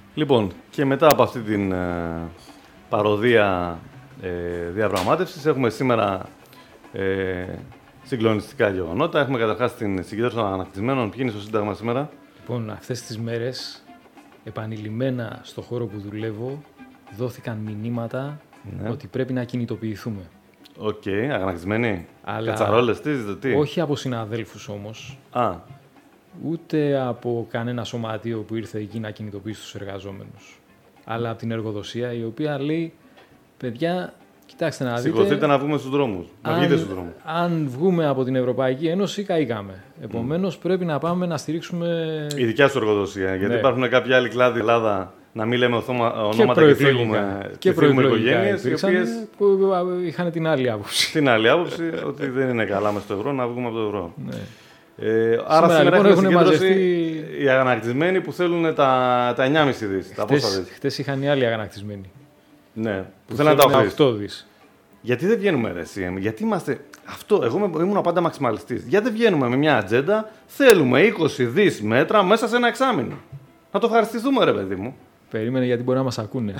Λοιπόν, και μετά από αυτή την παροδία διαπραγμάτευσης έχουμε σήμερα συγκλονιστικά γεγονότα. Έχουμε καταρχάς την συγκέντρωση των ανακτησμένων. Ποιοι είναι στο Σύνταγμα σήμερα? Λοιπόν, αυτές τις μέρες επανειλημμένα στο χώρο που δουλεύω δόθηκαν μηνύματα ότι πρέπει να κινητοποιηθούμε. Οκ, ανακτισμένοι. Κατσαρόλες, τι. Όχι από συναδέλφους όμως. Ούτε από κανένα σωματείο που ήρθε εκεί να κινητοποιήσει τους εργαζόμενους. Αλλά από την εργοδοσία, η οποία λέει, παιδιά, κοιτάξτε να δείτε... Σηκωθείτε να βγούμε στους δρόμους, να βγείτε στους δρόμους. Αν βγούμε από την Ευρωπαϊκή Ένωση, καήκαμε. Επομένως, πρέπει να πάμε να στηρίξουμε... Η δικιά σου εργοδοσία, γιατί υπάρχουν κάποιοι άλλοι κλάδοι στην Ελλάδα, να μην λέμε ονόματα και φύγουμε οικογένειες, οι οποίες που είχαν την άλλη άποψη. Την άλλη άποψη, ότι δεν είναι καλά μες στο ευρώ, να βγούμε από το ευρώ. Ναι. Άρα σήμερα λοιπόν, έχουν μαζευτεί οι αγανακτισμένοι που θέλουν τα 9,5 δις. Χτες είχαν οι άλλοι αγανακτισμένοι. Ναι, που θέλουν τα 8 δις. Γιατί δεν βγαίνουμε, ρε εσύ, γιατί είμαστε... Αυτό, εγώ ήμουν πάντα μαξιμαλιστής. Γιατί δεν βγαίνουμε με μια ατζέντα, θέλουμε 20 δις μέτρα μέσα σε ένα εξάμηνο. Να το ευχαριστηθούμε, ρε παιδί μου. Περίμενε, γιατί μπορεί να μας ακούνε.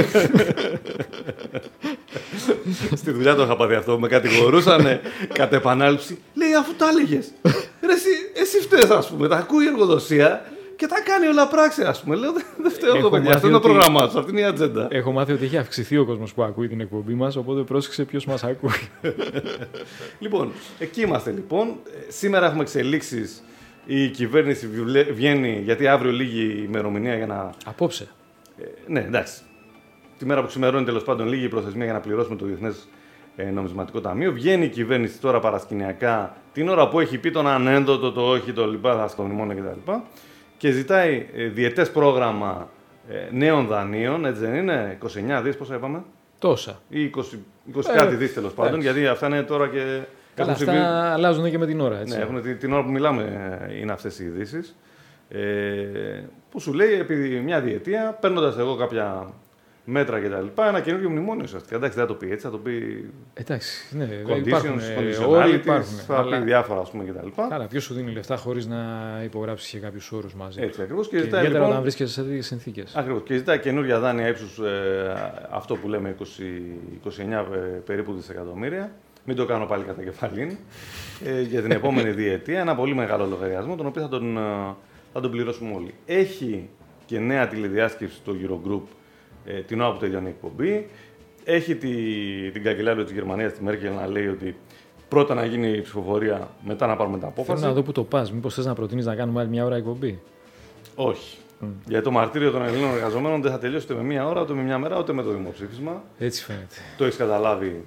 Στη δουλειά το είχα πάθει αυτό. Με κατηγορούσαν κατ' επανάληψη. Λέει, αφού τα έλεγες. Ρε εσύ φταίς, ας πούμε. Τα ακούει η εργοδοσία και τα κάνει όλα πράξη, ας πούμε. Λέω, δεν φταίω εγώ, παιδιά. Αυτό είναι το πρόγραμμά σου. Αυτή είναι η ατζέντα. Έχω μάθει ότι έχει αυξηθεί ο κόσμος που ακούει την εκπομπή μας, οπότε πρόσεξε ποιος μας ακούει. Λοιπόν, εκεί είμαστε λοιπόν. Σήμερα έχουμε εξελίξεις. Η κυβέρνηση βγαίνει, γιατί αύριο λίγη η ημερομηνία για να... Απόψε. Ναι, εντάξει. Τη μέρα που ξημερώνει τέλος πάντων λίγη η προθεσμία για να πληρώσουμε το Διεθνές Νομισματικό Ταμείο. Βγαίνει η κυβέρνηση τώρα παρασκηνιακά, την ώρα που έχει πει τον ανένδοτο, το όχι, το λοιπά, το μνημόνιο κτλ. Και ζητάει διετές πρόγραμμα νέων δανείων, έτσι δεν είναι, 29 δις, πόσα είπαμε? Τόσα. Ή 20 κάτι δις τέλος πάντων, γιατί αυτά είναι τώρα και... Καλά, αυτά αλλάζουν και με την ώρα, έτσι. Ναι, την ώρα που μιλάμε είναι αυτές οι ειδήσεις. Που σου λέει, επί μια διετία, παίρνοντας εγώ κάποια μέτρα κτλ. Ένα καινούργιο μνημόνιο ουσιαστικά. Εντάξει, δεν θα το πει έτσι, θα το πει. Εντάξει, ναι, conditions, θα πει διάφορα ας πούμε κτλ. Καλά, ποιος σου δίνει λεφτά χωρίς να υπογράψεις και κάποιους όρους μαζί. Έτσι ακριβώς. Και ιδιαίτερα λοιπόν, όταν βρίσκεσαι σε τέτοιες συνθήκες. Ακριβώς. Και ζητάει καινούργια δάνεια ύψους αυτό που λέμε 29 περίπου δισεκατομμύρια. Μην το κάνω πάλι κατά κεφαλήν. Για την επόμενη διετία. Ένα πολύ μεγάλο λογαριασμό, τον οποίο θα τον πληρώσουμε όλοι. Έχει και νέα τηλεδιάσκεψη στο Eurogroup την ώρα που τελειώνει η εκπομπή. Έχει την καγκελάριο της Γερμανίας, τη Μέρκελ, να λέει ότι πρώτα να γίνει η ψηφοφορία, μετά να πάρουμε την απόφαση. Θέλω να δω που το πας. Μήπως θες να προτείνεις να κάνουμε άλλη μια ώρα εκπομπή? Όχι. Γιατί το μαρτύριο των Ελλήνων εργαζομένων δεν θα τελειώσει ούτε με μία ώρα, ούτε με μία μέρα, ούτε με το δημοψήφισμα. Έτσι φαίνεται. Το έχεις καταλάβει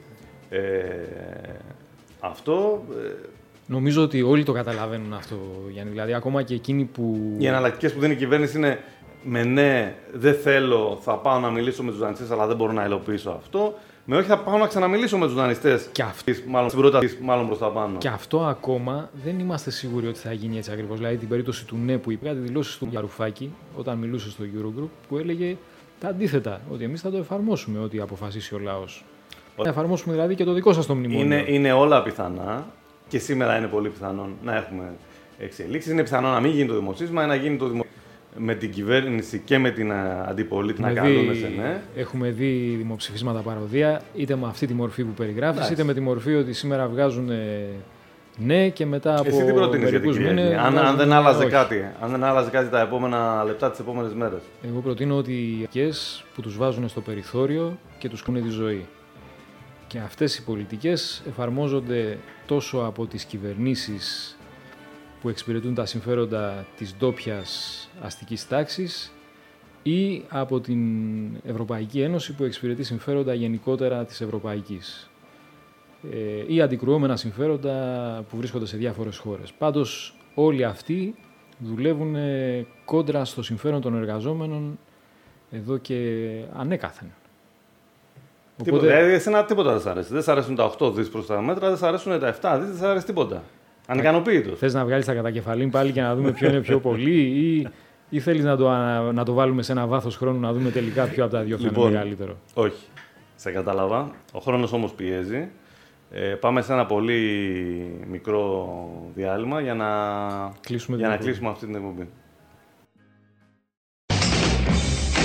αυτό. Νομίζω ότι όλοι το καταλαβαίνουν αυτό, Γιάννη. Δηλαδή, ακόμα και εκείνοι που. Οι εναλλακτικές που δίνει η κυβέρνηση είναι με ναι, δεν θέλω, θα πάω να μιλήσω με τους δανειστές, αλλά δεν μπορώ να υλοποιήσω αυτό. Με όχι, θα πάω να ξαναμιλήσω με τους δανειστές. Και αυτό. Μάλλον προς τα πάνω. Και αυτό ακόμα δεν είμαστε σίγουροι ότι θα γίνει έτσι ακριβώς. Δηλαδή, την περίπτωση του ναι που είπε, κάτι δηλώσεις του Γιαρουφάκη όταν μιλούσε στο Eurogroup, που έλεγε τα αντίθετα. Ότι εμείς θα το εφαρμόσουμε ό,τι αποφασίσει ο λαός. Θα εφαρμόσουμε δηλαδή και το δικό σας το μνημόνιο. Είναι όλα πιθανά και σήμερα είναι πολύ πιθανό να έχουμε εξελίξεις. Είναι πιθανό να μην γίνει το δημοψήφισμα ή να γίνει το δημοψήφισμα με την κυβέρνηση και με την αντιπολίτευση να καλούν σε ναι. Έχουμε δει δημοψηφίσματα παροδία, είτε με αυτή τη μορφή που περιγράφεις, είτε με τη μορφή ότι σήμερα βγάζουν ναι και μετά από μερικούς μήνες. Αν δεν άλλαζε κάτι τα επόμενα λεπτά, τις επόμενες μέρες. Εγώ προτείνω ότι οι αρχές που τους βάζουν στο περιθώριο και τους κούνε τη ζωή. Και αυτές οι πολιτικές εφαρμόζονται τόσο από τις κυβερνήσεις που εξυπηρετούν τα συμφέροντα της ντόπιας αστικής τάξης ή από την Ευρωπαϊκή Ένωση που εξυπηρετεί συμφέροντα γενικότερα της Ευρωπαϊκής ή αντικρουόμενα συμφέροντα που βρίσκονται σε διάφορες χώρες. Πάντως όλοι αυτοί δουλεύουν κόντρα στο συμφέρον των εργαζόμενων εδώ και ανέκαθεν. Οπότε... Δηλαδή, εσένα τίποτα δεν σ' αρέσει. Δεν σ' αρέσουν τα 8 δις προς τα μέτρα, δεν σ' αρέσουν τα 7 δις, δεν σ' αρέσει τίποτα. Ανικανοποίητος. Θες να βγάλεις τα κατακεφαλήν πάλι και να δούμε ποιο είναι πιο πολύ ή θέλεις να το βάλουμε σε ένα βάθος χρόνου να δούμε τελικά ποιο από τα δύο θα είναι μεγαλύτερο? Όχι. Σε κατάλαβα. Ο χρόνος όμως πιέζει. Πάμε σε ένα πολύ μικρό διάλειμμα για να κλείσουμε αυτή την εκπομπή.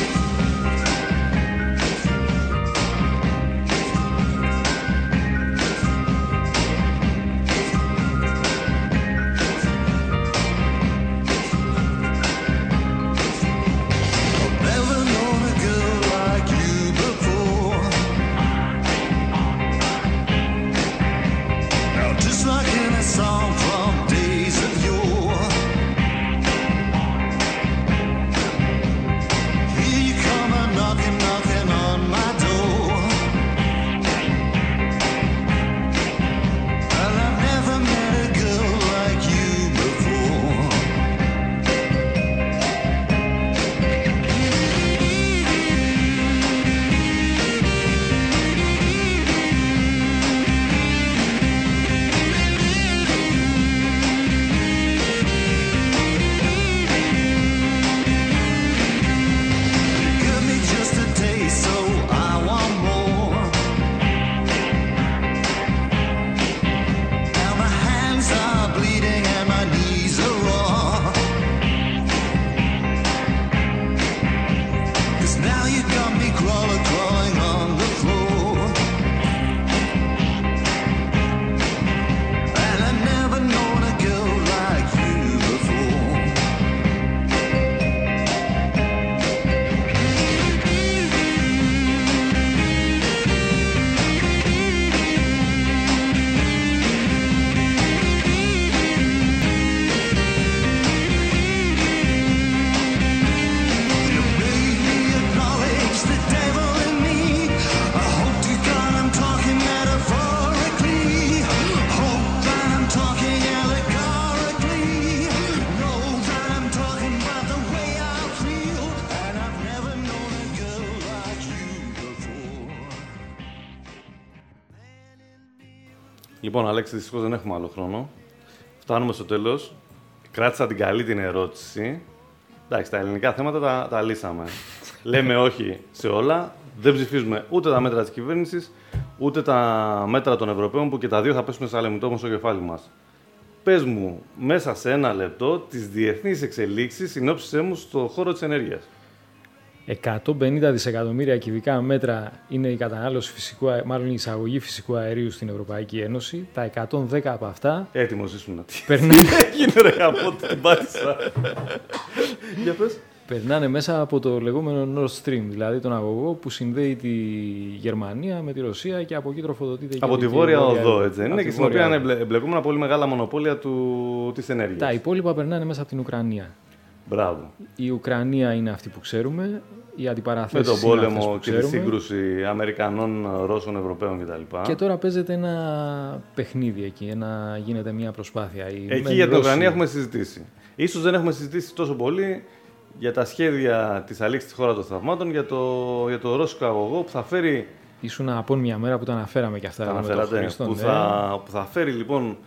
Λοιπόν, Αλέξη, δυστυχώς δεν έχουμε άλλο χρόνο. Φτάνουμε στο τέλος. Κράτησα την καλή την ερώτηση. Εντάξει, τα ελληνικά θέματα τα λύσαμε. Λέμε όχι σε όλα. Δεν ψηφίζουμε ούτε τα μέτρα της κυβέρνησης, ούτε τα μέτρα των Ευρωπαίων, που και τα δύο θα πέσουν σε αλεμιτόμο στο κεφάλι μας. Πες μου μέσα σε 1 λεπτό τις διεθνείς εξελίξεις, συνόψισέ μου στο χώρο της ενέργειας. 150 δισεκατομμύρια κυβικά μέτρα είναι η κατανάλωση η εισαγωγή φυσικού αερίου στην Ευρωπαϊκή Ένωση. Τα 110 από αυτά. Έτοιμος ήσουν. Περνάνε... Έγινε ρε από ό,τι την πάτησα. Για πες. Περνάνε μέσα από το λεγόμενο Nord Stream, δηλαδή τον αγωγό που συνδέει τη Γερμανία με τη Ρωσία και από εκεί τροφοδοτείται. Από τη Βόρεια Οδό, έτσι δεν είναι, και στην οποία είναι εμπλεκόμενα πολύ μεγάλα μονοπόλια της ενέργειας. Τα υπόλοιπα περνάνε μέσα από την Ουκρανία. Μπράβο. Η Ουκρανία είναι αυτή που ξέρουμε, οι αντιπαραθέσεις με τον πόλεμο είναι και τη σύγκρουση Αμερικανών, Ρώσων, Ευρωπαίων κτλ. Και τώρα παίζεται ένα παιχνίδι εκεί, γίνεται μια προσπάθεια. Εκεί για την Ουκρανία έχουμε συζητήσει. Ίσως δεν έχουμε συζητήσει τόσο πολύ για τα σχέδια της αλήξης της χώρας των θαυμάτων, για το ρώσικο αγωγό που θα φέρει. Ήσουν από μια μέρα που τα αναφέραμε και αυτά. Τα αναφέρατε. Που θα φέρει λοιπόν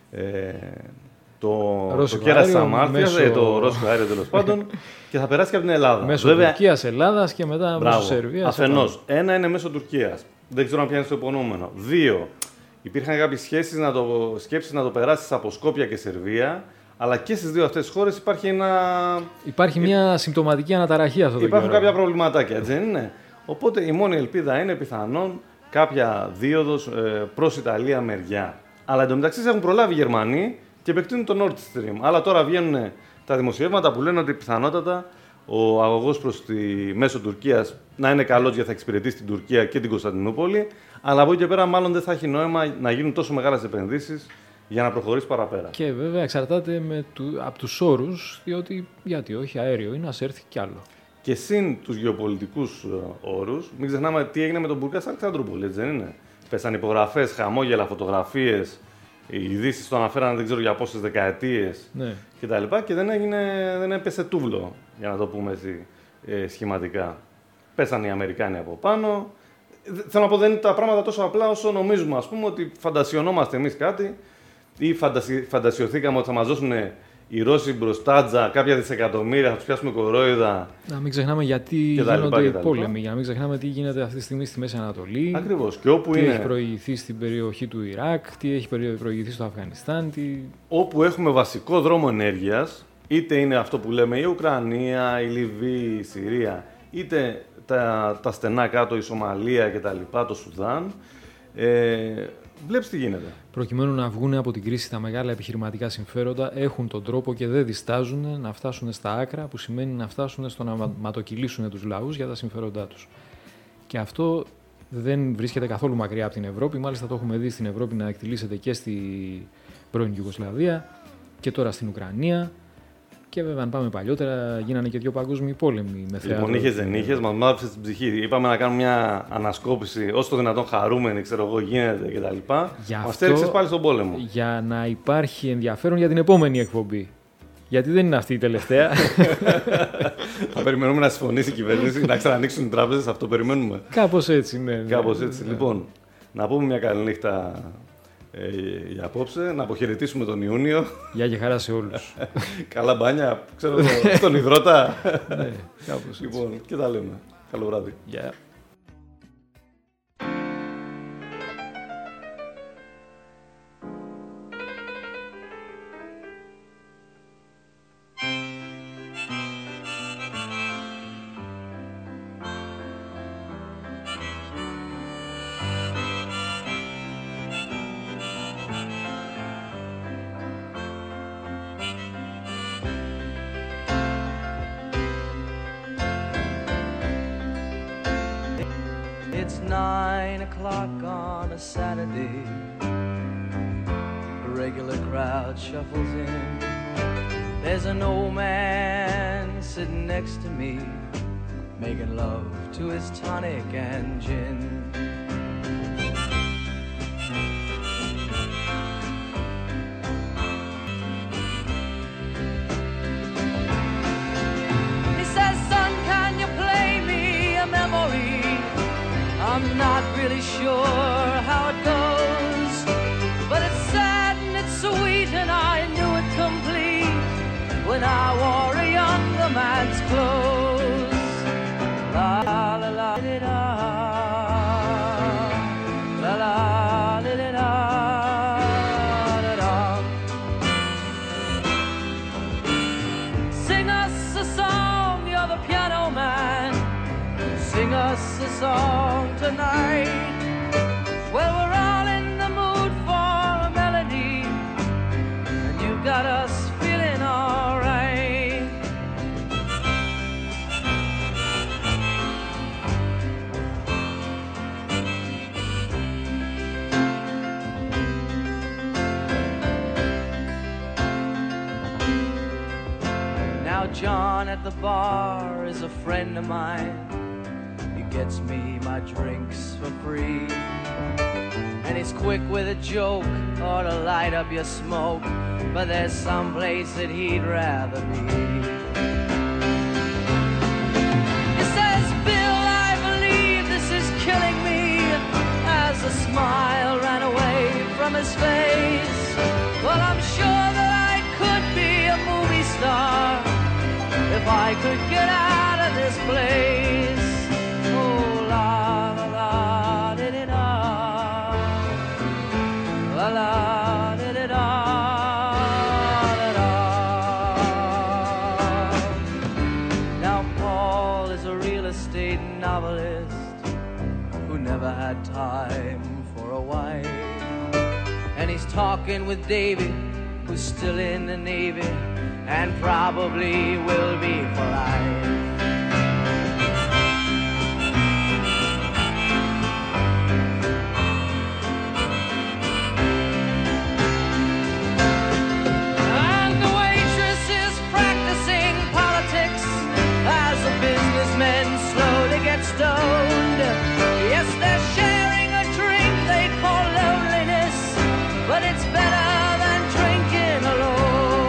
το κέρας της αμάρτιας, το ρώσικο αέριο τέλος πάντων, και θα περάσει και από την Ελλάδα. Μέσω Τουρκίας, Ελλάδας και μετά μέσω Σερβίας. Αφενός, ένα είναι μέσω Τουρκίας. Δεν ξέρω αν πιάνει το υπονοούμενο. 2. Υπήρχαν κάποιες σκέψεις να το περάσει από Σκόπια και Σερβία. Αλλά και στις δύο αυτές τις χώρες υπάρχει μια συμπτωματική αναταραχή αυτό το καιρό. Υπάρχουν κάποια προβληματάκια, έτσι δεν είναι. Οπότε η μόνη ελπίδα είναι πιθανόν κάποια δίωδος προς Ιταλία μεριά. Αλλά εντωμεταξύ έχουν προλάβει οι Γερμανοί και επεκτείνουν το Nord Stream. Αλλά τώρα βγαίνουν τα δημοσιεύματα που λένε ότι πιθανότατα ο αγωγός προς τη μέσω Τουρκίας να είναι καλός γιατί θα εξυπηρετήσει την Τουρκία και την Κωνσταντινούπολη. Αλλά από εκεί και πέρα μάλλον δεν θα έχει νόημα να γίνουν τόσο μεγάλες επενδύσεις για να προχωρήσει παραπέρα. Και βέβαια εξαρτάται από τους όρους, διότι γιατί όχι, αέριο είναι, ας έρθει κι άλλο. Και συν τους γεωπολιτικούς όρους, μην ξεχνάμε τι έγινε με τον Μπουργκά στην Αλεξανδρούπολη, έτσι δεν είναι. Πέσαν υπογραφές, χαμόγελα, φωτογραφίες, οι ειδήσεις το αναφέραν δεν ξέρω για πόσες δεκαετίες κτλ. Και δεν έπεσε τούβλο, για να το πούμε έτσι σχηματικά. Πέσαν οι Αμερικάνοι από πάνω. Θέλω να πω, δεν είναι τα πράγματα τόσο απλά όσο νομίζουμε, ας πούμε, ότι φαντασιωνόμαστε εμείς κάτι ή φαντασιωθήκαμε ότι θα μας δώσουν οι Ρώσοι μπροστάτζα κάποια δισεκατομμύρια, θα τους πιάσουμε κορόιδα. Να μην ξεχνάμε γιατί γίνονται οι πόλεμοι, για να μην ξεχνάμε τι γίνεται αυτή τη στιγμή στη Μέση Ανατολή. Ακριβώς. Και όπου τι έχει προηγηθεί στην περιοχή του Ιράκ, τι έχει προηγηθεί στο Αφγανιστάν. Όπου έχουμε βασικό δρόμο ενέργειας, είτε είναι αυτό που λέμε η Ουκρανία, η Λιβύη, η Συρία, είτε τα στενά κάτω, η Σομαλία κτλ., το Σουδάν. Βλέπεις τι γίνεται. Προκειμένου να βγουν από την κρίση, τα μεγάλα επιχειρηματικά συμφέροντα έχουν τον τρόπο και δεν διστάζουν να φτάσουν στα άκρα, που σημαίνει να φτάσουν στο να ματοκυλήσουν τους λαούς για τα συμφέροντά τους. Και αυτό δεν βρίσκεται καθόλου μακριά από την Ευρώπη. Μάλιστα το έχουμε δει στην Ευρώπη να εκτιλήσεται και στη πρώην Ιουγκοσλαβία και τώρα στην Ουκρανία. Και βέβαια, αν πάμε παλιότερα, γίνανε και 2 παγκόσμιοι πόλεμοι με θέατρο. Λοιπόν, είχες δεν είχες, μας μάθησε την ψυχή. Είπαμε να κάνουμε μια ανασκόπηση όσο το δυνατόν χαρούμενη, ξέρω εγώ, γίνεται κτλ. Μας έριξες πάλι στον πόλεμο. Για να υπάρχει ενδιαφέρον για την επόμενη εκπομπή. Γιατί δεν είναι αυτή η τελευταία. Θα περιμένουμε να συμφωνήσει η κυβέρνηση, να ξανανοίξουν οι τράπεζες, αυτό περιμένουμε. Κάπως έτσι, ναι. Κάπως έτσι. Λοιπόν, να πούμε μια καλή νύχτα. Για απόψε, να αποχαιρετήσουμε τον Ιούνιο. Γεια και χαρά σε όλους. Καλά μπάνια, ξέρω, στον υδρότα. Ναι, κάπως έτσι. Λοιπόν, και τα λέμε. Καλό βράδυ. Γεια. It's 9 o'clock on a Saturday. A regular crowd shuffles in. There's an old man sitting next to me, making love to his tonic and gin. He says, son, can you play me a memory? I'm not really sure how it goes, but Sing us a song tonight. Well, we're all in the mood for a melody, and you got us feeling all right. Now John at the bar is a friend of mine. He gets me my drinks for free, and he's quick with a joke or to light up your smoke, but there's some place that he'd rather be. He says, Bill, I believe this is killing me, as a smile ran away from his face. Well, I'm sure that I could be a movie star if I could get out of this place. Oh, la la la di di da, la la di di da, da da. Now Paul is a real estate novelist who never had time for a wife, and he's talking with David, who's still in the Navy and probably will be for life. And the waitress is practicing politics as the businessmen slowly get stoned. Yes, they're sharing a drink they call loneliness, but it's better than drinking alone.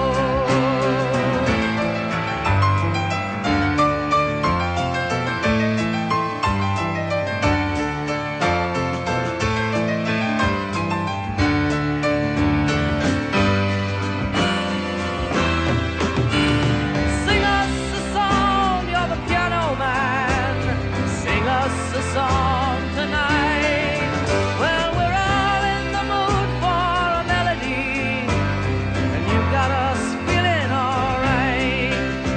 Sing us a song, you're the piano man. Sing us a song tonight. Well, we're all in the mood for a melody, and you got us feeling all right.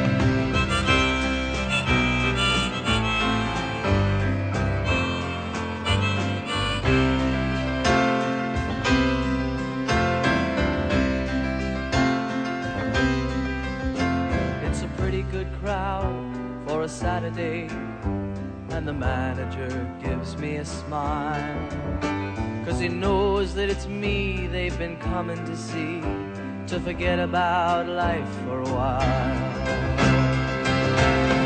It's a pretty good crowd for a Saturday, and the manager gives me a smile, 'cause he knows that it's me they've been coming to see, to forget about life for a while.